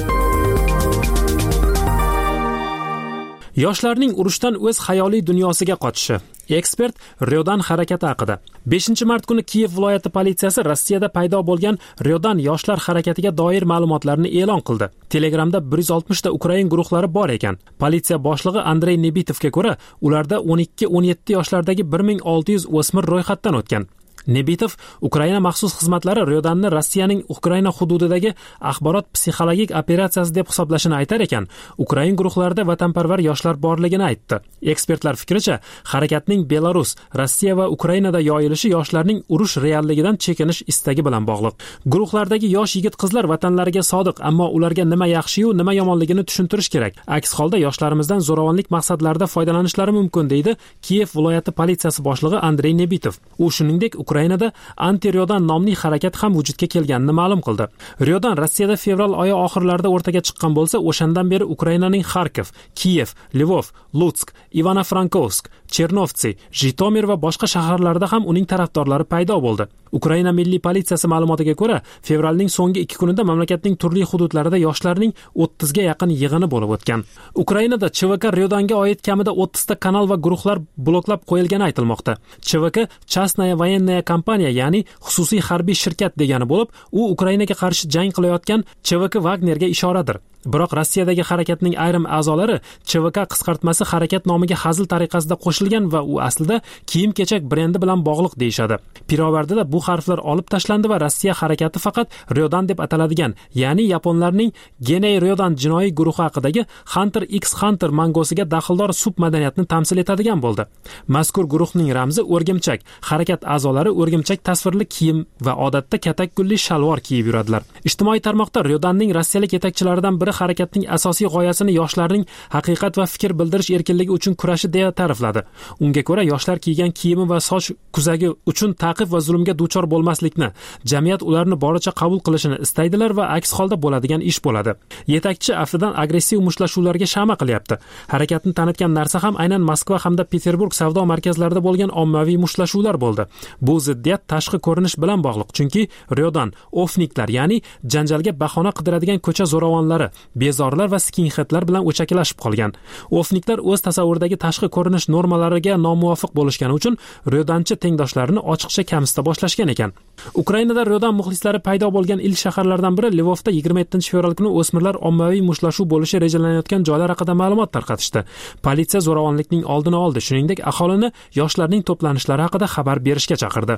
Yoshlarning urushdan o'z xayoliy dunyosiga qochishi. Ekspert Ryodan harakati haqida. beshinchi mart kuni Kiyev viloyati politsiyasi Rossiyada paydo bo'lgan Ryodan yoshlar harakatiga doir ma'lumotlarni e'lon qildi. Telegramda bir yuz oltmish ta Ukrain guruhlari bor ekan. Politsiya boshlig'i Andrey Nebitovga ko'ra, ularda o'n ikki o'n yetti yoshlardagi bir ming olti yuz o'smir ro'yxatdan o'tgan. Nebitov Ukraina maxsus xizmatlari Ryodanni Rossiyaning Ukraina hududidagi axborot psixologik operatsiyasi deb hisoblashini aytar ekan, Ukrain guruhlarida vatanparvar yoshlar borligini aytdi. Ekspertlar fikricha, harakatning Belarus, Rossiya va Ukrainada yoyilishi yoshlarning urush realligidan chekinish istagi bilan bog'liq. Guruhlardagi yosh yigit-qizlar vatanlariga sodiq, ammo ularga nima yaxshi-yu, nima yomonligini tushuntirish kerak. Aks holda yoshlarimizdan zo'ravonlik maqsadlarida foydalanishlari mumkin, deydi Kiyev viloyati politsiyasi boshlig'i Andrey Nebitov. U shuningdek Ukrainada anti-Ryodan nomli harakat ham vujudga kelganini ma'lum qildi. Ryodan Rossiyada fevral oyi oxirlarida o'rtaga chiqqan bo'lsa, o'shandan beri Ukrainaning Kharkiv, Kiyev, Lvov, Lutsk, Ivano-Frankovsk, Chernovtsi, Jitomir va boshqa shaharlarda ham uning tarafdorlari paydo bo'ldi. Ukraina milliy politsiyasi ma'lumotiga ko'ra, fevralning so'nggi ikki kunida mamlakatning turli hududlarida yoshlarning o'ttizga yaqin yig'ini bo'lib o'tgan. Ukrainada Ch V K Ryodanga oid kamida o'ttiz ta kanal va guruhlar bloklab qo'yilgani aytilmoqda. Ch V K Chastnaya voyenная kompaniya, ya'ni xususiy harbiy shirkat degani bo'lib, u Ukrainaga qarshi jang qilayotgan Ch V K Wagnerga ishoradir. Biroq Rossiyadagi harakatning ayrim a'zolari Ch V K qisqartmasi harakat nomiga hazil tariqasida qo'shilgan va u aslida kiyim-kechak brendi bilan bog'liq deyshadi. Pirovardida bu harflar olib tashlandi va Rossiya harakati faqat Ryodan deb ataladigan, ya'ni yaponlarning Genei Ryodan jinoiy guruhi haqidagi Hunter x Hunter mangosiga daxldor submadaniyatni tamsil etadigan bo'ldi. Mazkur guruhning ramzi o'rgimchak. Harakat a'zolari o'rgimchak tasvirli kiyim va odatda katak gulli shalvor kiyib yuradilar. Ijtimoiy tarmoqda Ryodanning rossiyalik yetakchilaridan biri harakatning asosiy g'oyasini yoshlarning haqiqat va fikr bildirish erkinligi uchun kurashi deya ta'rifladi. Unga ko'ra, yoshlar kiygan kiyimi va soch kuzagi uchun ta'qib va zulmga duchor bo'lmaslikni, jamiyat ularni boricha qabul qilishini istaydilar va aks holda bo'ladigan ish bo'ladi. Yetakchi aftidan agressiv mushtlashuvlarga shama qilyapti. Harakatni tanitgan narsa ham aynan Moskva hamda Peterburg savdo markazlarida bo'lgan ommaviy mushtlashuvlar bo'ldi. Bu ziddiyat tashqi ko'rinish bilan bog'liq, chunki Ryodan ofniklar, ya'ni janjalga bahona qidiradigan ko'cha zo'ravonlari, bezorlar va skinheadlar bilan o'chakilashib qolgan. Ofniklar o'z tasavvuridagi tashqi ko'rinish normalariga nomuvofiq bo'lishgani uchun Ryodanchi tengdoshlarini ochiqcha kamsita boshlashgan ekan. Ukrainada Ryodan muxlislari paydo bo'lgan ilk shaharlardan biri Lvovda yigirma yettinchi fevral kuni o'smirlar ommaviy mushlashuv bo'lishi rejalanayotgan joylar haqida ma'lumot tarqatishdi. Politsiya zo'ravonlikning oldini oldi, shuningdek aholini yoshlarning to'planishlari haqida xabar berishga chaqirdi.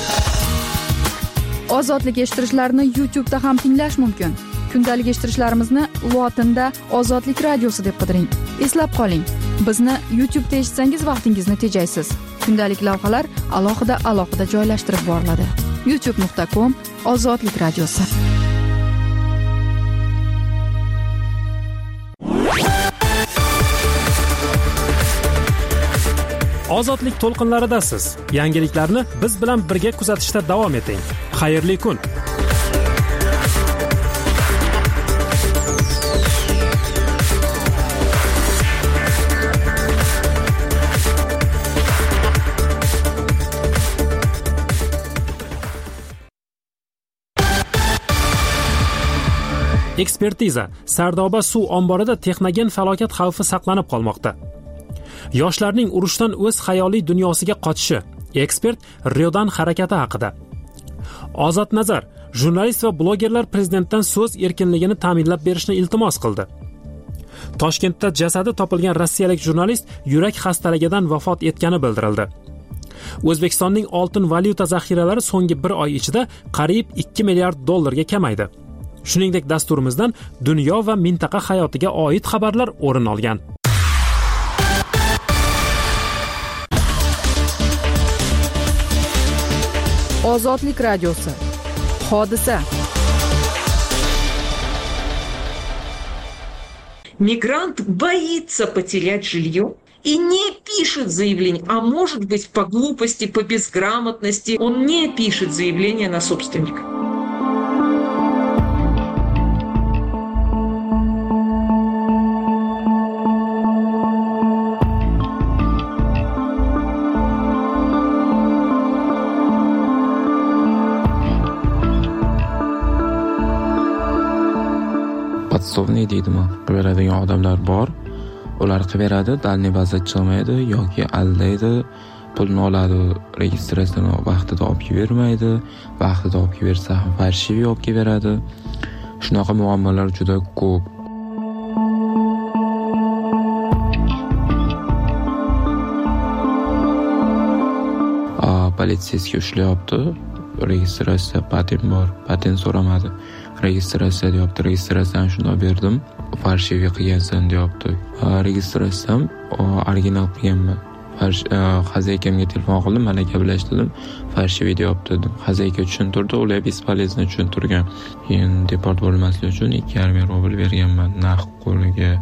Ozodlik eshittirishlarni YouTube da ham tinglash mumkin. Kundalik eshittirishlarimizni Lotinda Ozodlik radiosi deb qidiring. Eslab qoling, bizni YouTube da eshitsangiz vaqtingizni tejaysiz. kundalik lavhalar alohida alohida joylashtirib boriladi. youtube nuqta com ozodlik radiosi. Ozodlik to'lqinlaridasiz. Yangiliklarni biz bilan birga kuzatishda davom eting. Xayrli kun. Ekspertiza: Sardoba suv omborida texnogen falokat xavfi saqlanib qolmoqda. Yoshlarning urushdan o'z xayoliy dunyosiga qochishi. Ekspert Riodan harakati haqida. Ozod Nazar: jurnalist va blogerlar prezidentdan so'z erkinligini ta'minlab berishni iltimos qildi. Toshkentda jasadi topilgan rossiyalik jurnalist yurak xastaligidan vafot etgani bildirildi. O'zbekistonning oltin valyuta zaxiralari so'nggi bir oy ichida qariyb ikki milliard dollarga kamaydi. Shuningdek, dasturimizdan dunyo va mintaqa hayotiga oid xabarlar o'rin olgan. Ozodlik radiosi. Hodisa. Мигрант боится потерять жилье и не пишет заявление, а может быть по глупости, по безграмотности он не пишет заявление на собственника. Podsovniy deydimi, beradigan odamlar bor. Ular qiberadi, dalniy baza chiqmaydi yoki aldaydi, pulni oladi, registratsiyani vaqtida olib bermaydi, vaqtida olib bersa ham farshiviy olib beradi. Shunaqa muammolar juda ko'p. Politsiyasiga ushlayapti. Registratsiya patent bor, patent so'ramadi. Registratsiya deyapti, registratsiyani shunday berdim, farshiviy qilgansan deyapti. Registratsiyam original qilganman. Xazaykamga telefon qildim, mana gaplashdim, farshiviy deyapti dedim. Xazayka tushuntirdi, ular bespolezno tushuntirgan. Keyin deport bo'lmaslik uchun ikki yarim ming rubl berganman naqd qo'liga.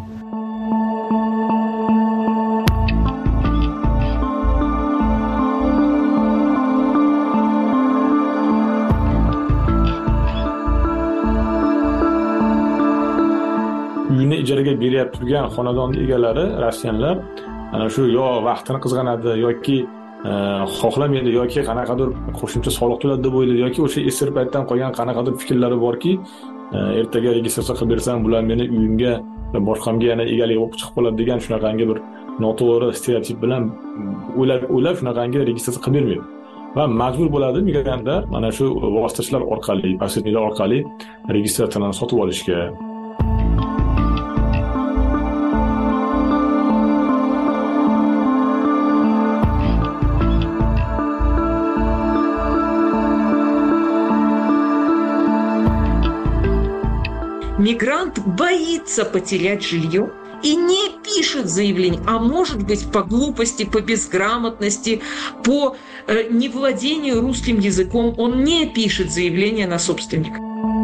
Uyini ijaraga berib turgan xonadon egalari rossiyanlar ana shu yo vaqtini qizg'anadi yoki xohlamaydi yoki qanaqadir qo'shimcha soliq to'ladi deb o'ylaydi yoki o'sha esir paytdan qolgan qanaqadir fikrlari borki, ertaga registratsiya qilib bersam bular meni uyimga boshqamga yana egalik bo'lib chiqib qoladi degan shunaqangi bir noto'g'ri stereotip bilan o'ylab o'ylab shunaqangi registratsiya qilib bermaydi. Va majbur bo'ladi migrantlar mana shu vositachilar orqali, posredniklar orqali registratsiyani sotib olishga. Мигрант боится потерять жилье и не пишет заявление, а может быть по глупости, по безграмотности, по э, невладению русским языком он не пишет заявление на собственника.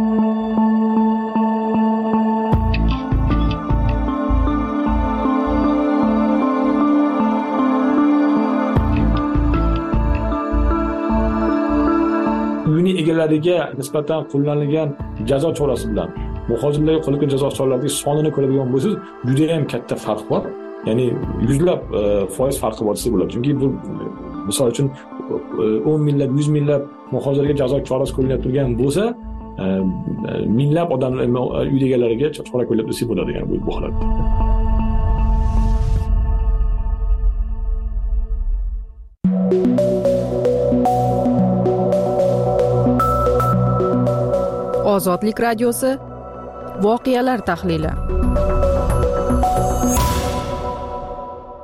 Uyini egalariga nisbatan qo'llanilgan jazo chorasi bilan muhojirlarga qo'llangan jazo choralarining sonini ko'radigan bo'lsangiz, juda ham katta farq bor. Ya'ni yuzlab foiz farqi bor desa bo'ladi. Chunki bu misol uchun o'n minglab, yuz minglab muhojirlarga jazo chorasi qo'llanib turgan bo'lsa, minglab odamlar uy egalariga chora qo'llab desa bo'ladi, ya'ni bu holatda. Ozodlik radiosi voqealar tahlili.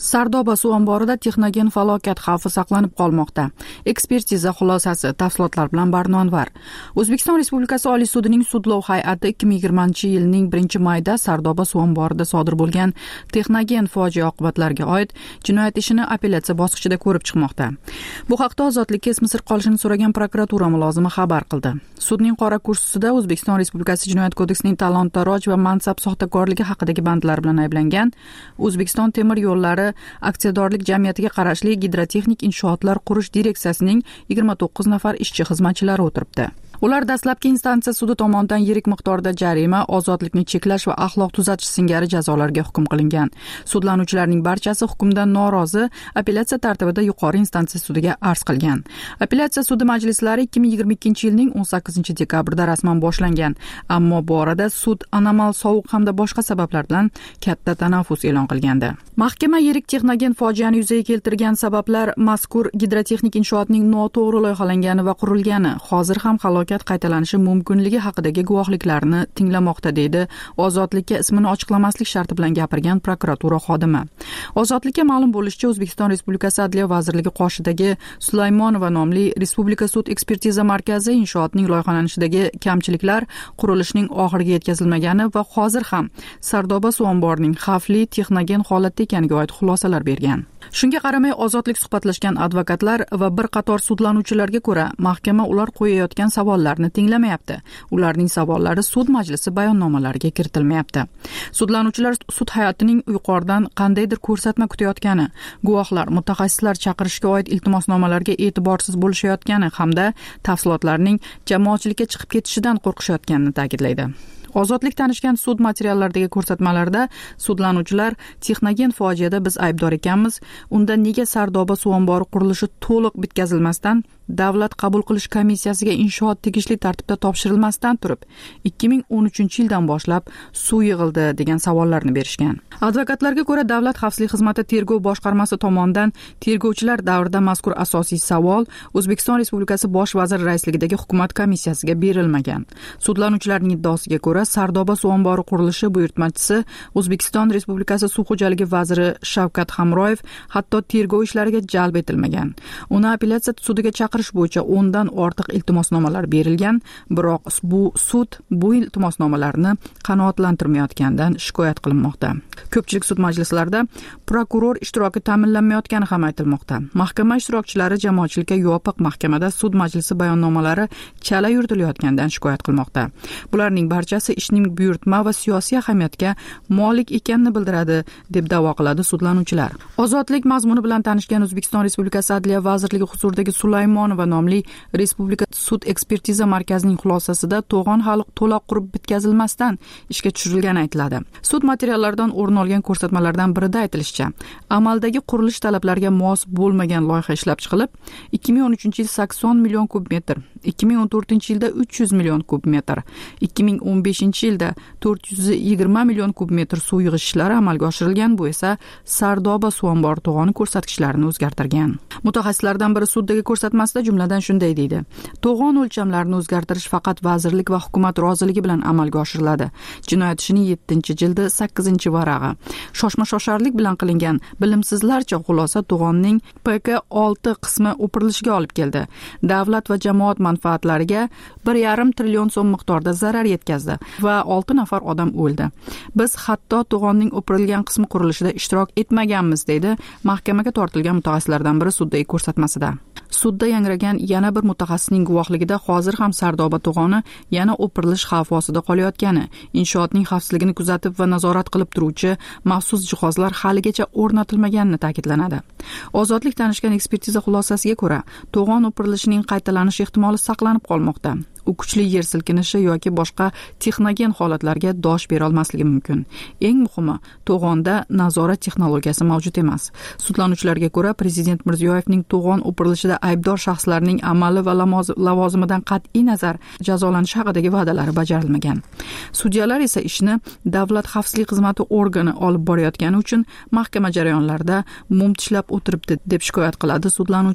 Sardoba suv omborida texnogen falokat xavfi saqlanib qolmoqda. Ekspertiza xulosasi tafsilotlar bilan Barnonvar. O'zbekiston Respublikasi Oliy sudining sudlov hay'ati ikki ming yigirmanchi yilning birinchi mayida Sardoba suv omborida sodir bo'lgan texnogen fojia oqibatlariga oid jinoyat ishini apellyatsiya bosqichida ko'rib chiqmoqda. Bu haqda ozodlikka ismi qolishini so'ragan prokuratura mulozimi xabar qildi. Sudning qora kursisida O'zbekiston Respublikasi Jinoyat kodeksining talon-taroj va mansab soxtakorligi haqidagi bandlar bilan ayblangan O'zbekiston temir yo'llari aksiyadorlik jamiyatiga qarashli gidrotexnik inshootlar qurish direksiyasining yigirma to'qqiz nafar ishchi xizmatchilari o'tiribdi. Ular dastlabki instansiya sudi tomonidan yirik miqdorda jarima, ozodlikni cheklash va axloq tuzatish singari jazolarga hukm qilingan. Sudlanuvchilarning barchasi hukmdan norozi apellyatsiya tartibida yuqori instansiya sudiga arz qilgan. Apellyatsiya sudi majlislari ikki ming yigirma ikkinchi yilning o'n sakkizinchi dekabrida rasman boshlangan, ammo bu orada sud anomal sovuq hamda boshqa sabablar bilan katta tanaffus e'lon qilgandi. Mahkama yirik texnogen fojiani yuzaga keltirgan sabablar mazkur gidrotexnik inshootning noto'g'ri loyihalangani va qurilgani, hozir ham halokat qaytalanishi mumkinligi haqidagi guvohliklarni tinglamoqda, deydi Ozodlikka ismini ochiqlamaslik sharti bilan gapirgan prokuratura xodimi. Ozodlikka ma'lum bo'lishicha, O'zbekiston Respublikasi Adliya vazirligi qoshidagi Sulaymonova nomli Respublika sud ekspertiza markazi inshootning loyihalanishidagi kamchiliklar, qurilishning oxiriga yetkazilmagani va hozir ham Sardoba suv omborining xavfli texnogen holatda ekaniga oid xulosalar bergan. Shunga qaramay, Ozodlik suhbatlashgan advokatlar va bir qator sudlanuvchilarga ko'ra, mahkama ular qo'yayotgan savollarni tinglamayapti. Ularning savollari sud majlisi bayonnomalariga kiritilmayapti. Sudlanuvchilar sud hayotining yuqoridan qandaydir ko'rsatma kutayotgani, guvohlar, mutaxassislar chaqirishga oid iltimosnomalarga e'tiborsiz bo'lishayotgani hamda tafsilotlarning jamoatchilikka chiqib ketishidan qo'rqishayotganini ta'kidlaydi. Ozodlik tanishgan sud materiallaridagi ko'rsatmalarda sudlanuvchilar texnogen fojiada biz aybdor ekanmiz, unda nega Sardoba suv ombori qurilishi to'liq bitkazilmasdan davlat qabul qilish komissiyasiga inshoot tegishli tartibda topshirilmasdan turib ikki ming o'n uchinchi yildan boshlab suv yig'ildi degan savollarni berishgan. Advokatlarga ko'ra, Davlat xavfsizlik xizmati tergov boshqarmasi tomonidan tergovchilar davrida mazkur asosiy savol O'zbekiston Respublikasi bosh vaziri raisligidagi hukumat komissiyasiga berilmagan. Sudlanuvchilarning iddaosiga ko'ra, Sardoba suv ombori qurilishi buyurtmachisi O'zbekiston Respublikasi suv xo'jaligi vaziri Shavkat Hamroyev hatto tergov ishlariga jalb etilmagan. Uni apellyatsiya sudiga chaqirish bo'yicha o'ndan ortiq iltimosnomalar berilgan, biroq bu sud bu iltimosnomalarni qanoatlantirmayotganidan shikoyat qilinmoqda. Ko'pchilik sud majlislarida prokuror ishtiroki ta'minlanmayotgani ham aytilmoqda. Mahkama ishtirokchilari jamoatchilikka yopiq mahkamada sud majlisi bayonnomalari chala yuritilayotganidan shikoyat qilmoqda. Bularning barchasi ishning buyurtma va siyosiy ahamiyatga molik ekanini bildiradi, deb da'vo qiladi sudlanuvchilar. Ozodlik mazmuni bilan tanishgan O'zbekiston Respublikasi Adliya vazirligi huzuridagi Sulaymonova nomli Respublika sud ekspertiza markazining xulosasida to'g'on hali to'liq qurib bitkazilmasdan ishga tushirilgani aytiladi. Sud materiallaridan o'rin olgan ko'rsatmalardan birida aytilishicha, amaldagi qurilish talablariga mos bo'lmagan loyiha ishlab chiqilib, ikki ming o'n uchinchi yil sakson million kub metr, ikki ming o'n to'rtinchi yilda uch yuz million kub metr, ikki ming o'n beshinchi yilda to'rt yuz yigirma million kub metr suv yig'ish ishlari amalga oshirilgan. Bu esa Sardoba suv ombori to'g'oni ko'rsatkichlarini o'zgartirgan. Mutaxassislardan biri suddagi ko'rsatmasida jumladan shunday deydi: to'g'on o'lchamlarini o'zgartirish faqat vazirlik va hukumat roziligi bilan amalga oshiriladi. Jinoyat ishining yettinchi jildi sakkizinchi varag'i. Shoshma-shosharlik bilan qilingan bilimsizlarcha xulosa to'g'onning P K olti qismi o'pirilishiga olib keldi. Davlat va jamoat manfaatlariga bir yarim trillion so'm miqdorda zarar yetkazdi va olti nafar odam o'ldi. Biz hatto to'g'onning o'pirilgan qismi qurilishida ishtirok etmaganmiz, deydi mahkamaga tortilgan mutaxassislardan biri suddagi ko'rsatmasida. Sudda yangragan yana bir mutaxassisning guvohligida hozir ham Sardoba to'g'oni yana o'pirilish xavfi ostida qolayotgani, inshootning xavfsizligini kuzatib va nazorat qilib turuvchi maxsus jihozlar haligacha o'rnatilmaganini ta'kidlanadi. Ozodlik tanishgan ekspertiza xulosasiga ko'ra, to'g'on o'pirilishining qaytalanish ehtimoli saqlanib qolmoqda. U kuchli yer silkinishi yoki boshqa texnogen holatlarga dosh bera olmasligi mumkin. Eng muhimi, to'g'onda nazorat texnologiyasi mavjud emas. Sudlanuvchilarga ko'ra, Prezident Mirziyoyevning to'g'on o'pirilishida aybdor shaxslarning amali va lavozimidan qat'iy nazar jazolanishi haqidagi va'dalari bajarilmagan. Sudyalar esa ishni Davlat xavfsizlik xizmati organi olib borayotgani uchun mahkama jarayonlarida mum tishlab o'tiribdi, deb shikoyat qiladi sudlanuvchilar.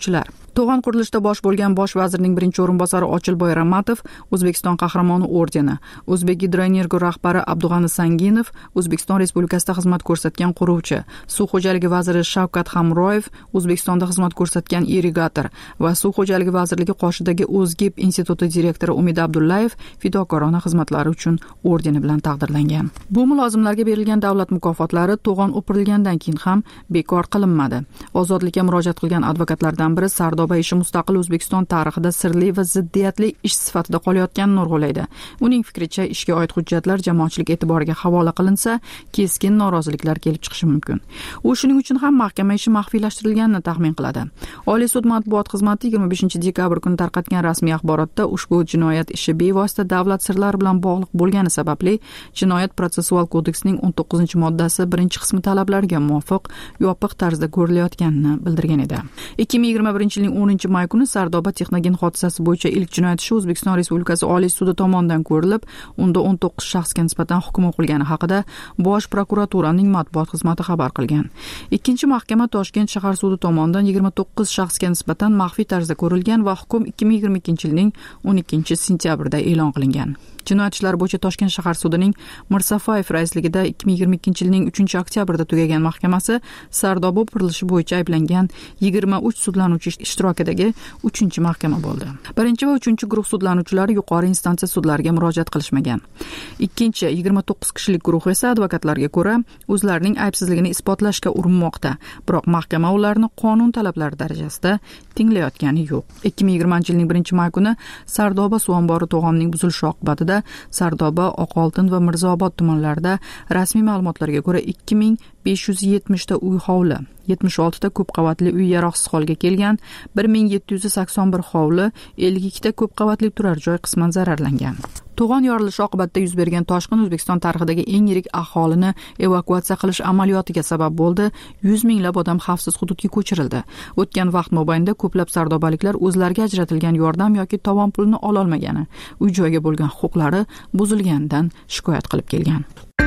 To'g'on qurilishida bosh bo'lgan bosh vazirning birinchi o'rinbosari Ochilboy Ramatov O'zbekiston qahramoni ordeni, O'zbek Gidroenergo rahbari Abdug'ani Sanginov O'zbekiston Respublikasida xizmat ko'rsatgan quruvchi, Suv xo'jaligi vaziri Shavkat Hamroyev O'zbekistonda xizmat ko'rsatgan irrigator va Suv xo'jaligi vazirligi qoshidagi O'zgib instituti direktori Umid Abdullayev fidokorona xizmatlari uchun ordeni bilan taqdirlangan. Bu mulozimlarga berilgan davlat mukofotlari to'g'on o'pirilgandan keyin ham bekor qilinmadi. Ozodlikka murojaat qilgan advokatlardan biri Sardoba ishi mustaqil O'zbekiston tarixida sirli va ziddiyatli ish sifatida qolayotganini urg'ulaydi. Uning fikricha, ishga oid hujjatlar jamoatchilik e'tiboriga havola qilinsa, keskin noroziliklar kelib chiqishi mumkin. U shuning uchun ham mahkama ishi maxfiylashtirilganini taxmin qiladi. Oliy sud matbuot xizmati yigirma beshinchi dekabr kuni tarqatgan rasmiy axborotda ushbu jinoyat ishi bevosita davlat sirlari bilan bog'liq bo'lgani sababli Jinoyat protsessual kodeksining o'n to'qqizinchi moddasi birinchi qismi talablariga muvofiq yopiq tarzda ko'rilayotganini bildirgan edi. ikki ming yigirma birinchi yilning o'ninchi may kuni Sardoba texnogen hodisasi bo'yicha ilk jinoyat ishi O'zbekiston Respublikasi Oliy sudi tomonidan ko'rilib, unda o'n to'qqiz shaxsga nisbatan hukm o'qilgani haqida Bosh prokuraturaning matbuot xizmati xabar qilgan. Ikkinchi mahkama Toshkent shahar sudi tomonidan yigirma to'qqiz shaxsga nisbatan maxfiy tarzda ko'rilgan va hukm ikki ming yigirma ikkinchi yilning o'n ikkinchi sentyabrida e'lon qilingan. Jinoyat ishlari bo'yicha Toshkent shahar sudining Mirsafayev raisligida ikki ming yigirma ikkinchi yilning uchinchi oktyabrida tugagan mahkamasi Sardoba o'pirilishi bo'yicha ayblangan yigirma uch sudlanuvchi ishtirokidagi uchinchi mahkama bo'ldi. Birinchi va uchinchi guruh sudlanuvchilari yuqori instansiya sudlariga murojaat qilishmagan. Ikkinchi yigirma to'qqiz kishilik guruh esa advokatlarga ko'ra o'zlarining aybsizligini isbotlashga urinmoqda, biroq mahkama ularni qonun talablari darajasida tinglayotgani yo'q. ikki ming yigirmanchi yilning birinchi may kuni Sardoba suv ombori to'g'onining buzilishi oqibatida Sardoba, Oqoltin va Mirzaobod tumanlarida rasmiy ma'lumotlarga ko'ra ikki ming besh yuz yetmish ta uy hovli, yetmish olti ta ko'p qavatli uy yaroqsiz holga kelgan, bir ming yetti yuz sakson bir hovli, ellik ikki ta ko'p qavatli turar joy qisman zararlangan. To'g'on yorilishi oqibatida yuz bergan toshqin O'zbekiston tarixidagi eng yirik aholini evakuatsiya qilish amaliyotiga sabab bo'ldi. yuz minglab odam xavfsiz hududga ko'chirildi. O'tgan vaqt mobaynida ko'plab sardobaliklar o'zlariga ajratilgan yordam yoki tovon pulini ola olmagani, uy joyga bo'lgan huquqlari buzilganidan shikoyat qilib kelgan.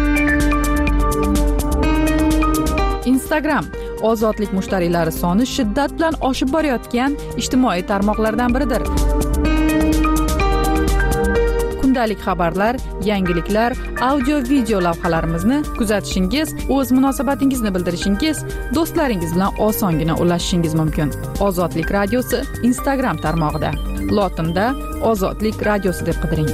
Instagram ozodlik mushtariylari soni shiddat bilan oshib borayotgan ijtimoiy tarmoqlardan biridir. Kundalik xabarlar, yangiliklar, audio video lavhalarimizni kuzatishingiz, o'z munosabatingizni bildirishingiz, do'stlaringiz bilan osongina ulashishingiz mumkin. Ozodlik radiosi Instagram tarmog'ida. Lotinda Ozodlik radiosi deb qidiring.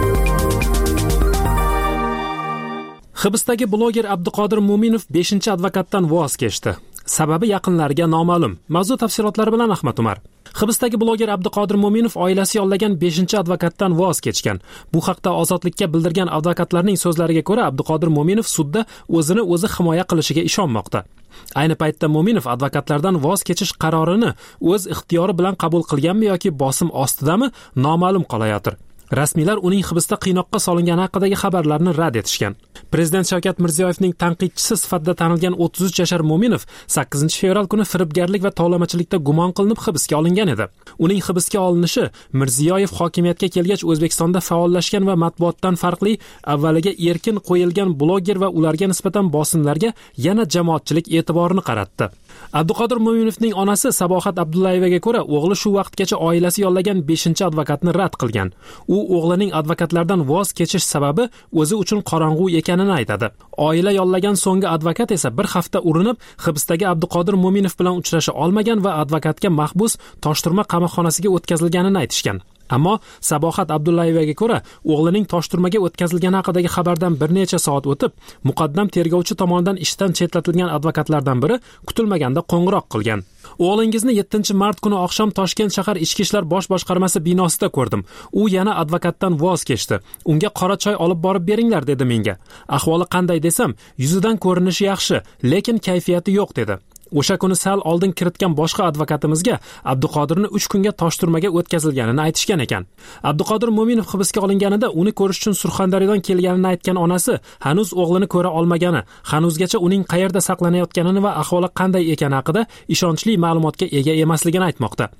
Hibsdagi bloger Abduqodir Mo'minov beshinchi advokatdan voz kechdi. Sababi yaqinlariga noma'lum. Mavzu tafsilotlari bilan Ahmad Umar. Hibsdagi bloger Abduqodir Mo'minov oilasi yollagan beshinchi advokatdan voz kechgan. Bu haqda Ozodlikka bildirgan advokatlarning so'zlariga ko'ra, Abduqodir Mo'minov sudda o'zini o'zi himoya qilishiga ishonmoqda. Ayni paytda Mo'minov advokatlardan voz kechish qarorini o'z ixtiyori bilan qabul qilganmi yoki bosim ostidami noma'lum qolayotir. Rasmiylar uning hibsda qiynoqqa solingani haqidagi xabarlarni rad etishgan. Prezident Shavkat Mirziyoyevning tanqidchisi sifatida tanilgan o'ttiz uch yashar Mo'minov sakkizinchi fevral kuni firibgarlik va tovlamachilikda gumon qilinib hibsga olingan edi. Uning hibsga olinishi Mirziyoyev hokimiyatga kelgach O'zbekistonda faollashgan va matbuotdan farqli avvaliga erkin qo'yilgan bloger va ularga nisbatan bosimlarga yana jamoatchilik e'tiborini qaratdi. Abduqodir Mo'minovning onasi Sabohat Abdullayevaga ko'ra, o'g'li shu vaqtgacha oilasi yollagan beshinchi advokatni rad qilgan. U o'g'lining advokatlardan voz kechish sababi o'zi uchun qorong'u ekanini aytadi. Oila yollagan so'nggi advokat esa bir hafta urinib, hibsdagi Abduqodir Mo'minov bilan uchrasha olmagan va advokatga mahbus Toshturma qamoqxonasiga o'tkazilganini aytishgan. Ammo Sabohat Abdullayevaga ko'ra, o'g'lining Toshturmaga o'tkazilgani haqidagi xabardan bir necha soat o'tib, muqaddam tergovchi tomonidan ishdan chetlatilgan advokatlardan biri kutilmaganda qo'ng'iroq qilgan. O'g'lingizni yettinchi mart kuni oqshom Toshkent shahar ichki ishlar bosh boshqarmasi binosida ko'rdim. U yana advokatdan voz kechdi. Unga qora choy olib borib beringlar dedi menga. Ahvoli qanday desam, yuzidan ko'rinishi yaxshi, lekin kayfiyati yo'q dedi. O'sha kuni sal oldin kiritgan boshqa advokatimizga Abduqodirni uch kunga Toshturmaga o'tkazilganini aytishgan ekan. Abduqodir Mo'minov hibsga olinganida uni ko'rish uchun Surxondaryodan kelganini aytgan onasi hanuz o'g'lini ko'ra olmagani, hanuzgacha uning qayerda saqlanayotganini va ahvoli qanday ekani haqida ishonchli ma'lumotga ega emasligini aytmoqda.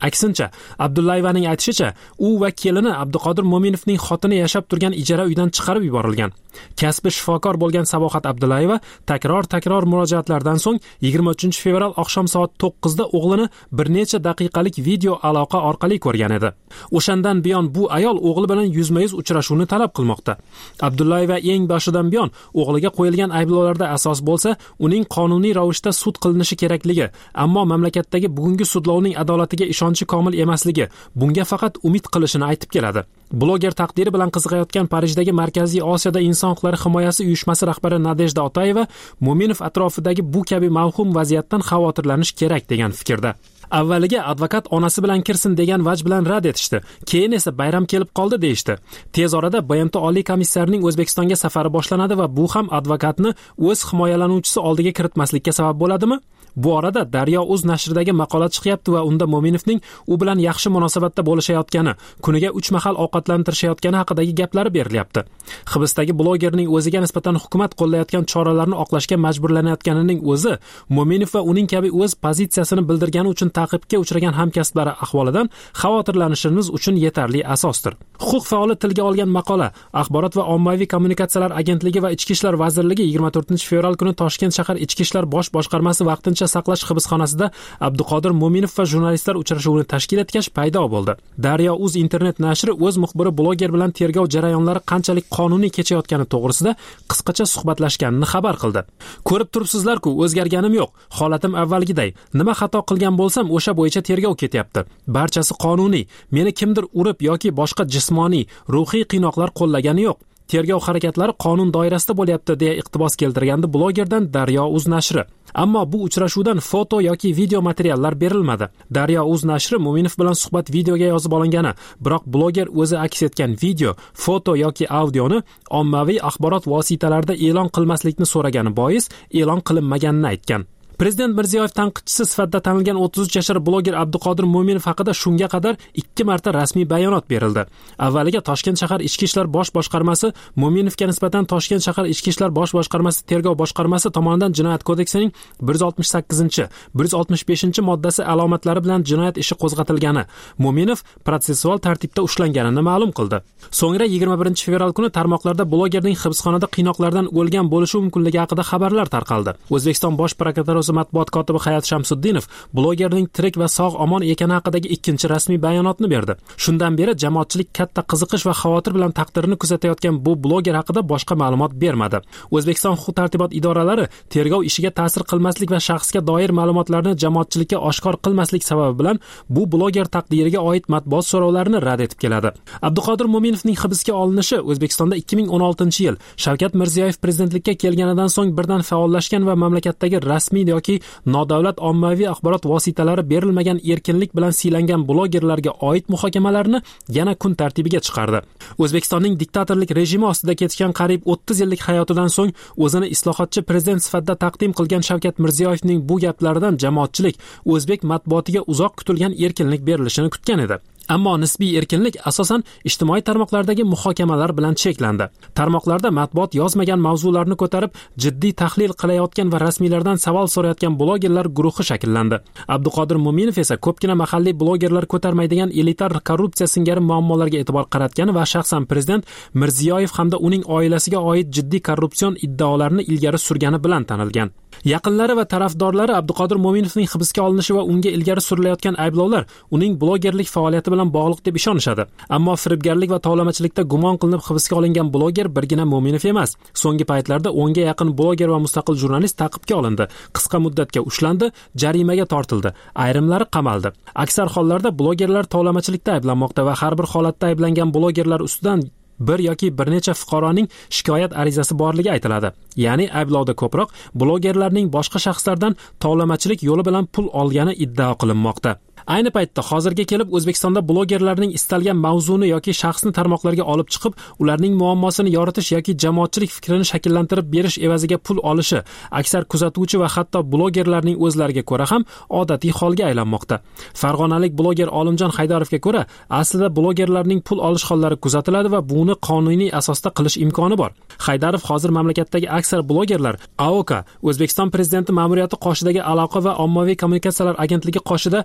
Aksincha, Abdullayevaning aytishicha, u va kelini Abduqodir Mo'minovning xotini yashab turgan ijara uydan chiqarib yuborilgan. Kasbi shifokor bo'lgan Sabohat Abdullayeva takror-takror murojaatlardan so'ng yigirma uchinchi fevral oqshom soat to'qqizda o'g'lini bir necha daqiqalik video aloqa orqali ko'rgan edi. O'shandan buyon bu ayol o'g'li bilan yuzma-yuz uchrashuvni talab qilmoqda. Abdullayeva eng boshidan buyon o'g'liga qo'yilgan ayblovlarda asos bo'lsa, uning qonuniy ravishda sud qilinishi kerakligi, ammo mamlakatdagi bugungi sudlovning adolatiga ishonchi komil emasligi, bunga faqat umid qilishini aytib keladi. Bloger taqdiri bilan qiziqayotgan Parijdagi Markaziy Osiyoda inson huquqlari himoyasi uyushmasi rahbari Nadejda Otayeva Mo'minov atrofidagi bu kabi mavhum vaziyatdan xavotirlanish kerak degan fikrda. Avvaliga advokat onasi bilan kirsin degan vaj bilan rad etishdi. Keyin esa bayram kelib qoldi deyishdi. Tez orada B M T Oliy komissarining O'zbekistonga safari boshlanadi va bu ham advokatni o'z himoyalanuvchisi oldiga kiritmaslikka sabab bo'ladimi? Bu orada Daryo.uz nashridagi maqola chiqyapti va unda Mo'minovning u bilan yaxshi munosabatda bo'lishayotgani, kuniga uch mahal ovqatlantirishayotgani haqidagi gaplari berilyapti. Hibsdagi blogerning o'ziga nisbatan hukumat qo'llayotgan choralarni oqlashga majburlanayotganining o'zi Mo'minov va uning kabi o'z pozitsiyasini bildirgani uchun ta'qibga uchragan hamkasblari ahvolidan xavotirlanishimiz uchun yetarli asosdir. Huquq faoli tilga olgan maqola Axborot va ommaviy kommunikatsiyalar agentligi va Ichki ishlar vazirligi yigirma to'rtinchi fevral kuni Toshkent shahar Ichki ishlar bosh boshqarmasi vaqtincha saqlash hibsxonasida Abduqodir Mo'minov va jurnalistlar uchrashuvini tashkil etgach paydo bo'ldi. Daryo.uz internet nashri o'z muxbiri bloger bilan tergov jarayonlari qanchalik qonuniy kechayotgani to'g'risida qisqacha suhbatlashganini xabar qildi. Ko'rib turibsizlar-ku, o'zgarganim yo'q. Holatim avvalgiday. Nima xato qilgan bo'lsam, o'sha bo'yicha tergov ketyapti. Barchasi qonuniy. Meni kimdir urib yoki boshqa jismoniy, ruhiy qiynoqlar qo'llagani yo'q. Tergov harakatlari qonun doirasida bo'lyapti deya iqtibos keltirgandi blogerdan Daryo.uz nashri. Ammo bu uchrashuvdan foto yoki video materiallar berilmadi. Daryo.uz nashri Mo'minov bilan suhbat videoga yozib olingani, biroq bloger o'zi aks etgan video, foto yoki audioni ommaviy axborot vositalarida e'lon qilmaslikni so'ragani bois e'lon qilinmaganini aytgan. Prezident Mirziyoyev tanqidchisi sifatida tanilgan o'ttiz uch yashar bloger Abduqodir Mo'minov haqida shunga qadar ikki marta rasmiy bayonot berildi. Avvaliga Toshkent shahar Ichki ishlar bosh boshqarmasi Mo'minovga nisbatan Toshkent shahar Ichki ishlar bosh boshqarmasi tergov boshqarmasi tomonidan Jinoyat kodeksining bir yuz oltmish sakkizinchi, bir yuz oltmish beshinchi moddasi alomatlari bilan jinoyat ishi qo'zg'atilgani, Mo'minov protsessual tartibda ushlanganini ma'lum qildi. So'ngra yigirma birinchi fevral kuni tarmoqlarda blogerning hibsxonada qiynoqlardan o'lgan bo'lishi mumkinligi haqida xabarlar tarqaldi. O'zbekiston bosh prokuraturasi matbuot kotibi Hayat Shamsuddinov blogerning tirik va sog' omon ekani haqidagi ikkinchi rasmiy bayonotni berdi. Shundan beri jamoatchilik katta qiziqish va xavotir bilan taqdirini kuzatayotgan bu bloger haqida boshqa ma'lumot bermadi. O'zbekiston huquq tartibot idoralari tergov ishiga ta'sir qilmaslik va shaxsga doir ma'lumotlarni jamoatchilikka oshkor qilmaslik sababi bilan bu bloger taqdiriga oid matbuot so'rovlarini rad etib keladi. Abduqodir Mo'minovning hibsga olinishi O'zbekistonda ikki ming o'n oltinchi yil Shavkat Mirziyoyev prezidentlikka kelganidan so'ng birdan faollashgan va mamlakatdagi rasmiy yoki nodavlat ommaviy axborot vositalari berilmagan erkinlik bilan siylangan blogerlarga oid muhokamalarni yana kun tartibiga chiqardi. O'zbekistonning diktatorlik rejimi ostida kechgan qariyb o'ttiz yillik hayotidan so'ng o'zini islohotchi prezident sifatida taqdim qilgan Shavkat Mirziyoyevning bu gaplaridan jamoatchilik o'zbek matbuotiga uzoq kutilgan erkinlik berilishini kutgan edi. Ammo nisbiy erkinlik asosan ijtimoiy tarmoqlardagi muhokamalar bilan cheklandi. Tarmoqlarda matbuot yozmagan mavzularni ko'tarib, jiddiy tahlil qilayotgan va rasmiylardan savol so'rayotgan blogerlar guruhi shakllandi. Abduqodir Mo'minov esa ko'pgina mahalliy blogerlar ko'tarmaydigan elitar korrupsiya singari muammolarga e'tibor qaratgani va shaxsan prezident Mirziyoyev hamda uning oilasiga oid jiddiy korrupsion iddaolarni ilgari surgani bilan tanilgan. Yaqinlari va tarafdorlari Abduqodir Mo'minovning hibsga olinishi va unga ilgari surilayotgan ayblovlar uning blogerlik faoliyati bilan bog'liq deb ishonishadi. Ammo firibgarlik va tovlamachilikda gumon qilinib hibsga olingan bloger birgina Mo'minov emas. So'nggi paytlarda o'nga yaqin bloger va mustaqil jurnalist ta'qibga olindi, qisqa muddatga ushlandi, jarimaga tortildi, ayrimlari qamaldi. Aksar hollarda blogerlar tovlamachilikda ayblanmoqda va har bir holatda ayblangan blogerlar ustidan bir yoki bir necha fuqaroning shikoyat arizasi borligi aytiladi. Ya'ni ayblovda ko'proq blogerlarning boshqa shaxslardan tovlamachilik yo'li bilan pul olgani iddao qilinmoqda. Ayni paytda hozirga kelib O'zbekistonda blogerlarning istalgan mavzuni yoki shaxsni tarmoqlarga olib chiqib, ularning muammosini yoritish yoki jamoatchilik fikrini shakllantirib berish evaziga pul olishi aksar kuzatuvchi va hatto blogerlarning o'zlariga ko'ra ham odatiy holga aylanmoqda. Farg'onalik bloger Olimjon Haydarovga ko'ra, aslida blogerlarning pul olish hollari kuzatiladi va buni qonuniy asosda qilish imkoni bor. Haydarov hozir mamlakatdagi aksar blogerlar A O K, O'zbekiston prezidenti ma'muriyati qoshidagi aloqa va ommaviy kommunikatsiyalar agentligi qoshida ommaviy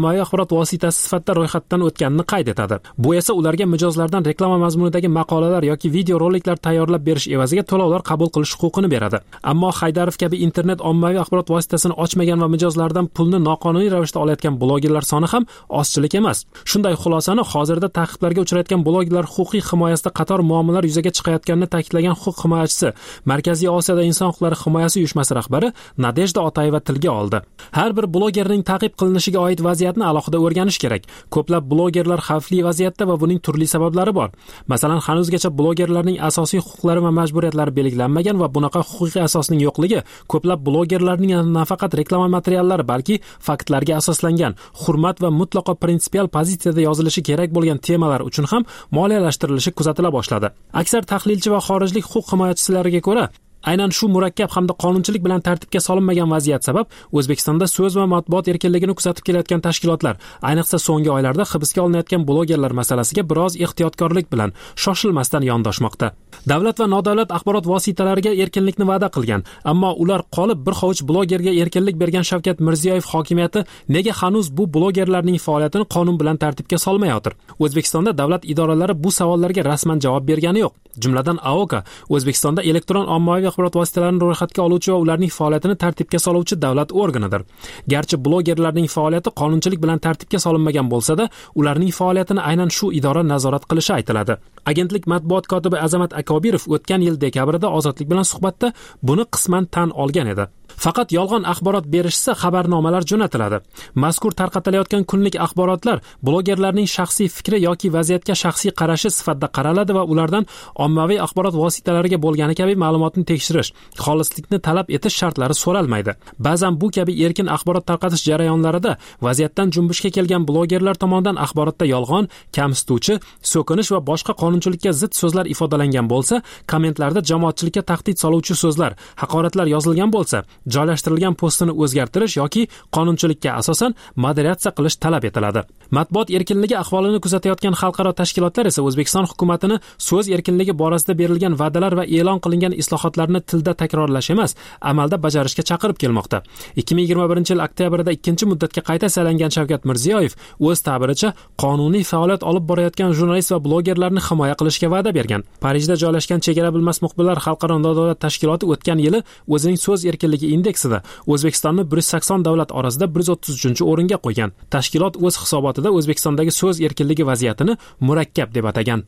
ommaviy axborot vositasi sifatida ro'yxatdan o'tganini qayd etadi. Bu esa ularga mijozlardan reklama mazmunidagi maqolalar yoki video roliklar tayyorlab berish evaziga to'lovlar qabul qilish huquqini beradi. Ammo Haydarov kabi internet ommaviy axborot vositasini ochmagan va mijozlardan pulni noqonuniy ravishda olayotgan blogerlar soni ham ozchilik emas. Shunday xulosani hozirda ta'qiblarga uchrayotgan blogerlar huquqiy himoyasida qator muammolar yuzaga chiqayotganini ta'kidlagan huquq himoyachisi, Markaziy Osiyoda inson huquqlari himoyasi uyushmasi rahbari Nadejda Otayeva tilga oldi. Har bir blogerning ta'qib qilinishiga oid vaziyatni alohida o'rganish kerak. Ko'plab blogerlar xavfli vaziyatda va buning turli sabablari bor. Masalan, hanuzgacha blogerlarning asosiy huquqlari va majburiyatlari belgilanmagan va bunaqa huquqiy asosning yo'qligi ko'plab blogerlarning nafaqat reklama materiallari, balki faktlarga asoslangan, hurmat va mutlaqo prinsipial pozitsiyada yozilishi kerak bo'lgan temalar uchun ham moliyalashtirilishi kuzatila boshladi. Aksar tahlilchi va xorijlik huquq himoyachilariga ko'ra, aynan shu murakkab hamda qonunchilik bilan tartibga solinmagan vaziyat sabab O'zbekistonda so'z va matbuot erkinligini kuzatib kelayotgan tashkilotlar, ayniqsa so'nggi oylarda hibsga olinayotgan blogerlar masalasiga biroz ehtiyotkorlik bilan shoshilmasdan yondoshmoqda. Davlat va nodavlat axborot vositalariga erkinlikni va'da qilgan, ammo ular qolib bir hovuch blogerga erkinlik bergan Shavkat Mirziyoyev hokimiyati nega hanuz bu blogerlarning faoliyatini qonun bilan tartibga solmayotir? O'zbekistonda davlat idoralari bu savollarga rasman javob bergani yo'q. Jumladan A O K O'zbekistonda elektron ommaviy axborot vositalarini ro'yxatga oluvchi va ularning faoliyatini tartibga soluvchi davlat organidir. Garchi blogerlarning faoliyati qonunchilik bilan tartibga solinmagan bo'lsa-da, ularning faoliyatini aynan shu idora nazorat qilishi aytiladi. Agentlik matbuot kotibi Azamat Akobirov o'tgan yil dekabrda Ozodlik bilan suhbatda buni qisman tan olgan edi. Faqat yolg'on axborot berishsa xabarnomalar jo'natiladi. Mazkur tarqatilayotgan kunlik axborotlar blogerlarning shaxsiy fikri yoki vaziyatga shaxsiy qarashi sifatida qaraladi va ulardan ommaviy axborot vositalariga bo'lgani kabi ma'lumotni tekshirish, xolislikni talab etish shartlari so'ralmaydi. Ba'zan bu kabi erkin axborot tarqatish jarayonlarida vaziyatdan junbushga kelgan blogerlar tomonidan axborotda yolg'on, kamsituvchi, so'kinish va boshqa qonunchilikka zid so'zlar ifodalangan bo'lsa, kommentlarda jamoatchilikka tahdid soluvchi so'zlar, haqoratlar yozilgan bo'lsa, joylashtirilgan postini o'zgartirish yoki qonunchilikka asosan moderatsiya qilish talab etiladi. Matbuot erkinligi ahvolini kuzatayotgan xalqaro tashkilotlar esa O'zbekiston hukumatini so'z erkinligi borasida berilgan va'dalar va e'lon qilingan islohotlarni tilda takrorlash emas, amalda bajarishga chaqirib kelmoqda. ikki ming yigirma birinchi yil oktyabrda ikkinchi muddatga qayta saylangan Shavkat Mirziyoyev o'z ta'biricha qonuniy faoliyat olib borayotgan jurnalist va blogerlarni himoya qilishga va'da bergan. Parijda joylashgan Chegara bilmas muxbirlar xalqaro nodavlat tashkiloti o'tgan yili o'zining so'z erkinligi indeksida O'zbekistonni bir yuz sakson davlat orasida bir yuz o'ttiz uchinchi o'ringa qo'ygan. Tashkilot o'z hisobotida O'zbekistondagi so'z erkinligi vaziyatini murakkab deb atagan.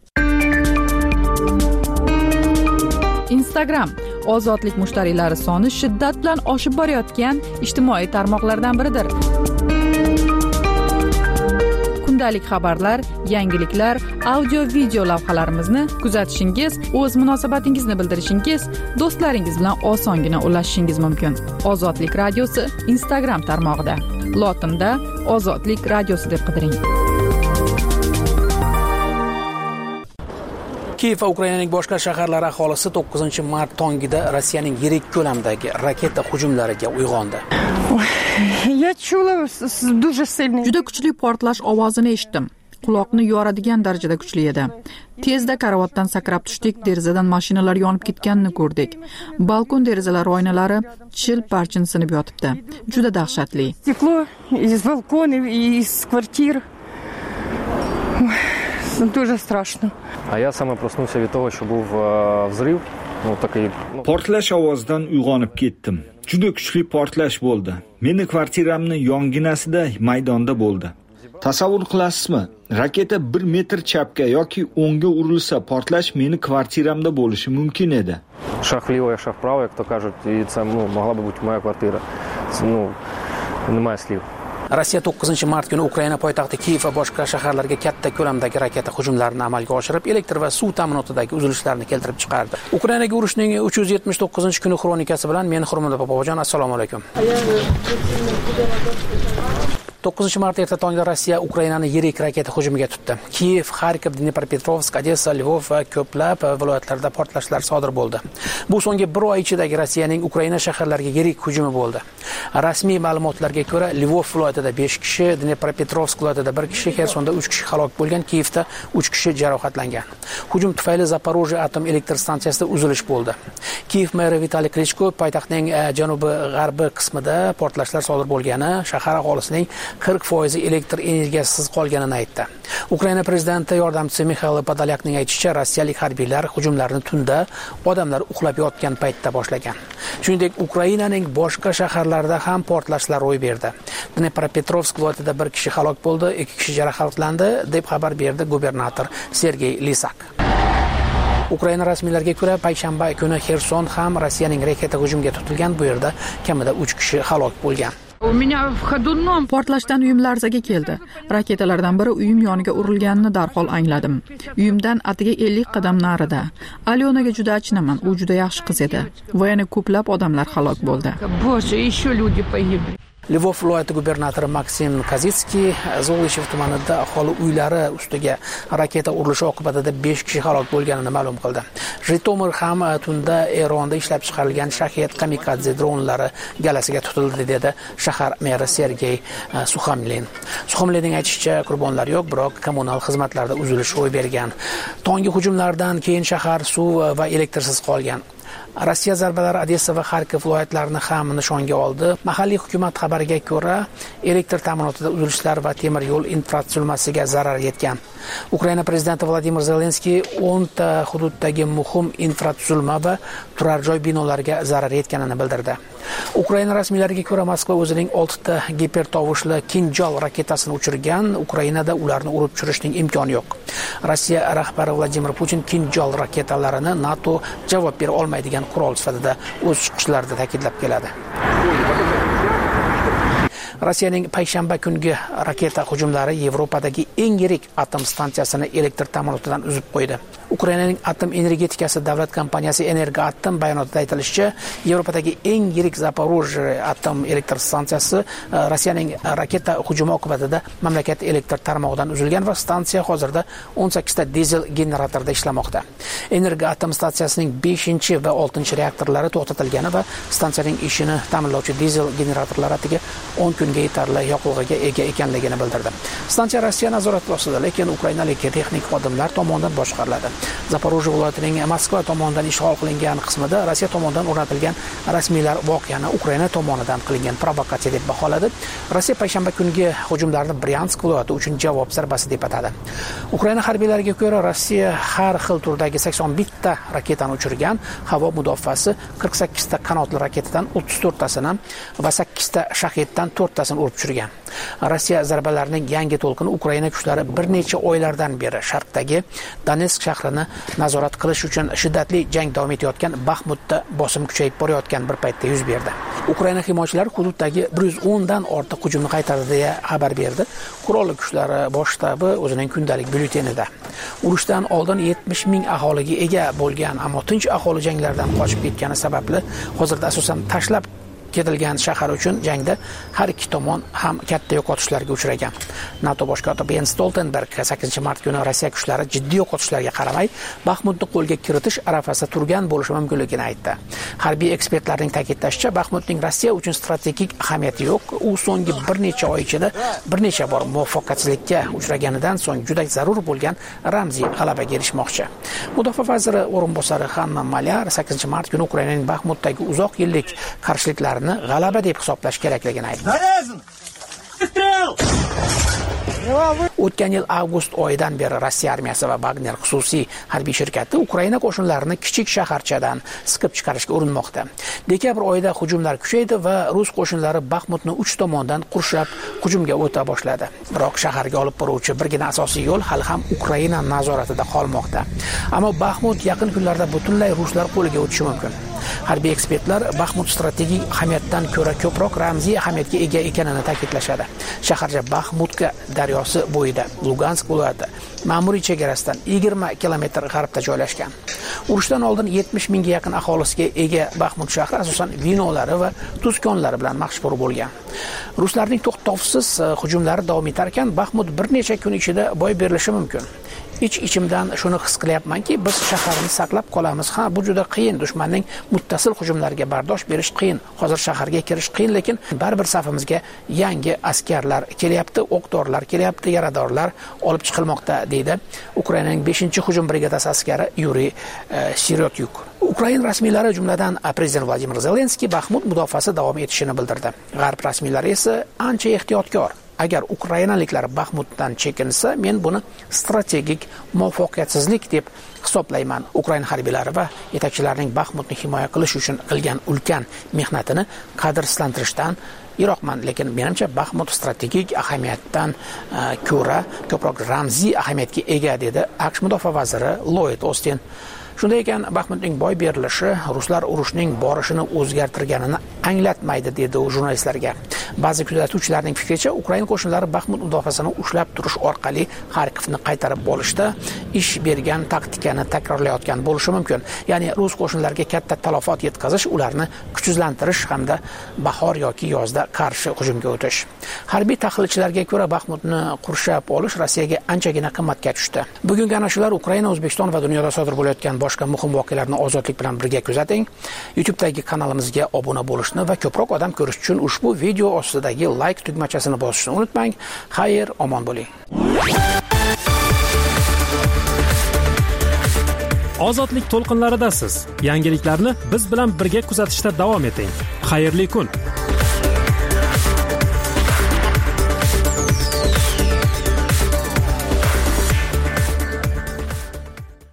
Instagram ozodlik mushtariylari soni shiddat bilan oshib borayotgan ijtimoiy tarmoqlardan biridir. Kundalik xabarlar, yangiliklar, audio-video lavhalarimizni kuzatishingiz, o'z munosabatingizni bildirishingiz, do'stlaringiz bilan osongina ulashishingiz mumkin. Ozodlik radiosi Instagram tarmog'ida. Lotinda Ozodlik radiosi deb qidiring. Kiyev va Ukrainaning boshqa shaharlari aholisi to'qqizinchi mart tongida Rossiyaning yirik ko'lamdagi raketa hujumlariga uyg'ondi. Juda kuchli portlash ovozini eshitdim. Quloqni yoradigan darajada kuchli edi. Tezda karavotdan sakrab tushdik, derazadan mashinalar yonib ketganini ko'rdik. Balkon derazalari oynalari chil-parchin sinib yotibdi. Juda dahshatli. Стекло из балконов и из квартир. Дуже страшно. А я сам проснулся от того, что был взрыв. Ну такой portlash ovozidan uyg'onib ketdim. Juda kuchli portlash bo'ldi. Meni kvartiramni yonginasida maydonda bo'ldi. Tasavvur qilasizmi? Raketa bir metr chapga yoki o'ngga urilsa, portlash meni kvartiramda bo'lishi mumkin edi. Шаг влево, шаг вправо, як то кажуть, і це ну, могла би бути моя квартира. Ну, немає слів. Rossiya to'qqizinchi mart kuni Ukraina poytaxti Kiyev va boshqa shaharlarga katta ko'lamdagi raketa hujumlarini amalga oshirib, elektr va suv ta'minotidagi uzilishlarni keltirib chiqardi. Ukrainaga urushning uch yuz yetmish to'qqizinchi kuni xonikasi bilan men Xurmoda Popojon, assalomu alaykum. to'qqizinchi mart erta tongda Rossiya Ukrainani yirik raketa hujumiga tutdi. Kiyev, Xarkov, Dnepropetrovsk, Odessa, Lvov va ko'plab viloyatlarda portlashlar sodir bo'ldi. Bu so'nggi bir oy ichidagi Rossiyaning Ukraina shaharlariga yirik hujumi bo'ldi. Rasmiy ma'lumotlarga ko'ra, Lvov viloyatida besh kishi, Dnepropetrovsk viloyatida bir kishi, Xersonda uch kishi halok bo'lgan, Kiyevda uch kishi jarohatlangan. Hujum tufayli Zaporojye atom elektr stansiyasida uzilish bo'ldi. Kiyev meri Vitaliy Klichko poytaxtning janubi-g'arbiy qismida portlashlar sodir bo'lgani, shahar aholisining qirq foiz elektr energiyasiz qolganini aytdi. Ukraina prezidenti yordamchisi Mixail Podolyakning aytishicha, rossiyalik harbiylar hujumlarni tunda odamlar uxlab yotgan paytda boshlagan. Shuningdek, Ukrainaning boshqa shaharlarida ham portlashlar ro'y berdi. Dnepropetrovsk viloyatida bir kishi halok bo'ldi, ikki kishi jarohatlandi, deb xabar berdi gubernator Sergey Lisak. Ukraina rasmiylariga ko'ra, payshanba kuni Xerson ham Rossiyaning raketa hujumiga tutilgan. Bu yerda kamida uch kishi halok bo'lgan. Portlashdan uyim larzaga keldi. Raketalardan biri uyim yoniga urilganini darhol angladim. Uyimdan atiga ellik qadam narida. Alyonaga juda achinaman. U juda yaxshi qiz edi. Va yana ko'plab odamlar halok bo'ldi. Lvov viloyati gubernatori Maksim Kazitskiy Zolishev tumanida aholi uylari ustiga raketa urilishi oqibatida besh kishi halok bo'lganini ma'lum qildi. Jitomir ham tunda Eronda ishlab chiqarilgan Shahed kamikadze dronlari galasiga tutildi, dedi shahar meri Sergey Suxamlin. Suxamlinning aytishicha, qurbonlar yo'q, biroq kommunal xizmatlarda uzilish ro'y bergan. Tongi hujumlardan keyin shahar suv va elektrsiz qolgan. Rossiya zarbalari Odessa va Xarkov viloyatlarini ham nishonga oldi. Mahalliy hukumat xabariga ko'ra, elektr ta'minotida uzilishlar va temir yo'l infratuzilmasiga zarar yetgan. Ukraina prezidenti Vladimir Zelenskiy o'n ta hududdagi muhim infratuzilma va turar joy binolariga zarar yetganini bildirdi. Ukraina rasmiylariga ko'ra, Moskva o'zining olti ta gipertovushli Kinjal raketasini uchirgan. Ukrainada ularni urib tushirishning imkoni yo'q. Rossiya rahbari Vladimir Putin Kinjal raketalarini NATO javob bera olmaydigan qurol sifatida o'z chiqishlarida ta'kidlab keladi. Rossiyaning payshanba kungi raketa hujumlari Yevropadagi eng yirik atom stansiyasini elektr ta'minotidan uzib qo'ydi. Ukrainaning atom energetikasi davlat kompaniyasi Energoatom bayonotida aytilishicha, Yevropadagi eng yirik Zaporojye atom elektr stansiyasi Rossiyaning raketa hujumi oqibatida mamlakat elektr tarmog'idan uzilgan va stansiya hozirda o'n sakkiz ta dizel generatorda ishlamoqda. Energoatom stansiyasining beshinchi va oltinchi reaktorlari to'xtatilgani va stansiyaning ishini ta'minlovchi dizel generatorlari atiga o'n kunga yetarli yoqilg'iga ega ekanligini bildirdi. Stansiya Rossiya nazorati ostida, lekin ukrainalik texnik xodimlar tomonidan boshqariladi. Zaporojye viloyatining Moskva tomonidan ishg'ol qilingan qismida Rossiya tomonidan o'rnatilgan rasmiylar voqeani Ukraina tomonidan qilingan provokatsiya deb baholadi. Rossiya payshanba kungi hujumlarni Bryansk viloyati uchun javob zarbasi deb atadi. Ukraina harbiylariga ko'ra, Rossiya har xil turdagi sakson bitta raketani uchirgan. Havo mudofaasi qirq sakkiz ta qanotli raketadan o'ttiz to'rt tasini va sakkiz ta Shaheddan to'rt tasini urib tushirgan. Rossiya zarbalarining yangi to'lqini Ukraina kuchlari bir necha oylardan beri sharqdagi Donetsk shahrini nazorat qilish uchun shiddatli jang davom etayotgan Baxmutda bosim kuchayib borayotgan bir paytda yuz berdi. Ukraina himoyachilari hududdagi bir yuz o'n dan ortiq hujumni qaytardi deya xabar berdi. Qurolli kuchlari bosh shtabi o'zining kundalik byulletenida. Urushdan oldin yetmish ming aholiga ega bo'lgan, ammo tinch aholi janglardan qochib ketgani sababli hozirda asosan tashlab ketilgan shahar uchun jangda har ikki tomon ham katta yo'qotishlarga uchragan. NATO bosh kotibi Jens Stoltenberg sakkizinchi mart kuni Rossiya kuchlari jiddiy yo'qotishlarga qaramay Baxmutni qo'lga kiritish arafasida turgan bo'lishi mumkinligini aytdi. Harbiy ekspertlarning ta'kidlashicha, Baxmutning Rossiya uchun strategik ahamiyati yo'q. U so'nggi bir necha oy ichida bir necha bor muvaffaqiyatsizlikka uchraganidan so'ng juda zarur bo'lgan ramziy g'alabaga erishmoqchi. Mudofaa vaziri o'rinbosari Hanna Malyar sakkizinchi mart kuni Ukrainaning Baxmutdagi uzoq yillik qarshiliklar g'alaba deb hisoblash kerakligini aytdi. O'tgan yil avgust oyidan beri Rossiya armiyasi va Wagner xususiy harbiy shirkati Ukraina qo'shinlarini kichik shaharchadan siqib chiqarishga urinmoqda. Dekabr oyida hujumlar kuchaydi va rus qo'shinlari Baxmutni uch tomondan qurshab hujumga o'ta boshladi. Biroq shaharga olib boruvchi birgina asosiy yo'l hali ham Ukraina nazoratida qolmoqda. Ammo Baxmut yaqin kunlarda butunlay ruslar qo'liga o'tishi mumkin. Harbiy ekspertlar Baxmut strategik ahamiyatdan ko'ra ko'proq ramziy ahamiyatga ega ekanini ta'kidlashadi. Shaharcha Baxmutka daryosi bo'yida, Lugansk viloyati ma'muriy chegarasidan yigirma kilometr g'arbda joylashgan. Urushdan oldin yetmish mingga yaqin aholisiga ega Baxmut shahri asosan vinolari va tuzkonlari bilan mashhur bo'lgan. Ruslarning to'xtovsiz hujumlari davom etar ekan, Baxmut bir necha kun ichida boy berilishi mumkin. Ich-ichimdan shuni his qilyapmanki, biz shaharni saqlab qolamiz. Ha, bu juda qiyin, dushmanning muttasil hujumlariga bardosh berish qiyin. Hozir shaharga kirish qiyin, lekin baribir safimizga yangi askarlar kelyapti, o'q-dorilar kelyapti, yaradorlar olib chiqilmoqda, deydi Ukrainaning beshinchi hujum brigadasi askari Yuriy Sirotyuk. Ukraina rasmiylari, jumladan prezident Vladimir Zelenskiy, Baxmut mudofaasi davom etishini bildirdi. G'arb rasmiylari esa ancha ehtiyotkor. agar ukrainaliklar Baxmutdan chekinsa, men buni strategik muvaffaqiyatsizlik deb hisoblayman. Ukraina harbiylari va yetakchilarining Baxmutni himoya qilish uchun qilgan ulkan mehnatini qadrsizlantirishdan yiroqman, lekin menimcha Baxmut strategik ahamiyatdan ko'ra ko'proq ramziy ahamiyatga ega, dedi AQSh mudofaa vaziri Lloyd Austin. Shunday ekan, Baxmutning boy berilishi ruslar urushning borishini o'zgartirganini anglatmaydi, dedi u jurnalistlarga. Ba'zi kuzatuvchilarning fikricha, Ukraina qo'shinlari Baxmut mudofaasini ushlab turish orqali Xarkovni qaytarib olishda ish bergan taktikani takrorlayotgan bo'lishi mumkin. Ya'ni rus qo'shinlariga katta talafot yetkazish, ularni kuchsizlantirish hamda bahor yoki yozda qarshi hujumga o'tish. Harbiy tahlilchilarga ko'ra, Baxmutni qurshab olish Rossiyaga anchagina qimmatga tushdi. Bugungi ana shular Ukraina, O'zbekiston va dunyoda sodir bo'layotgan boshqa muhim voqealarni ozodlik bilan birga kuzating. YouTube'dagi kanalimizga obuna bo'lishni va ko'proq odam ko'rish uchun ushbu video ostidagi like tugmachasini bosishni unutmang. Xayr, omon bo'ling. Ozodlik to'lqinlaridasiz. Yangiliklarni biz bilan birga kuzatishda davom eting. Xayrli kun.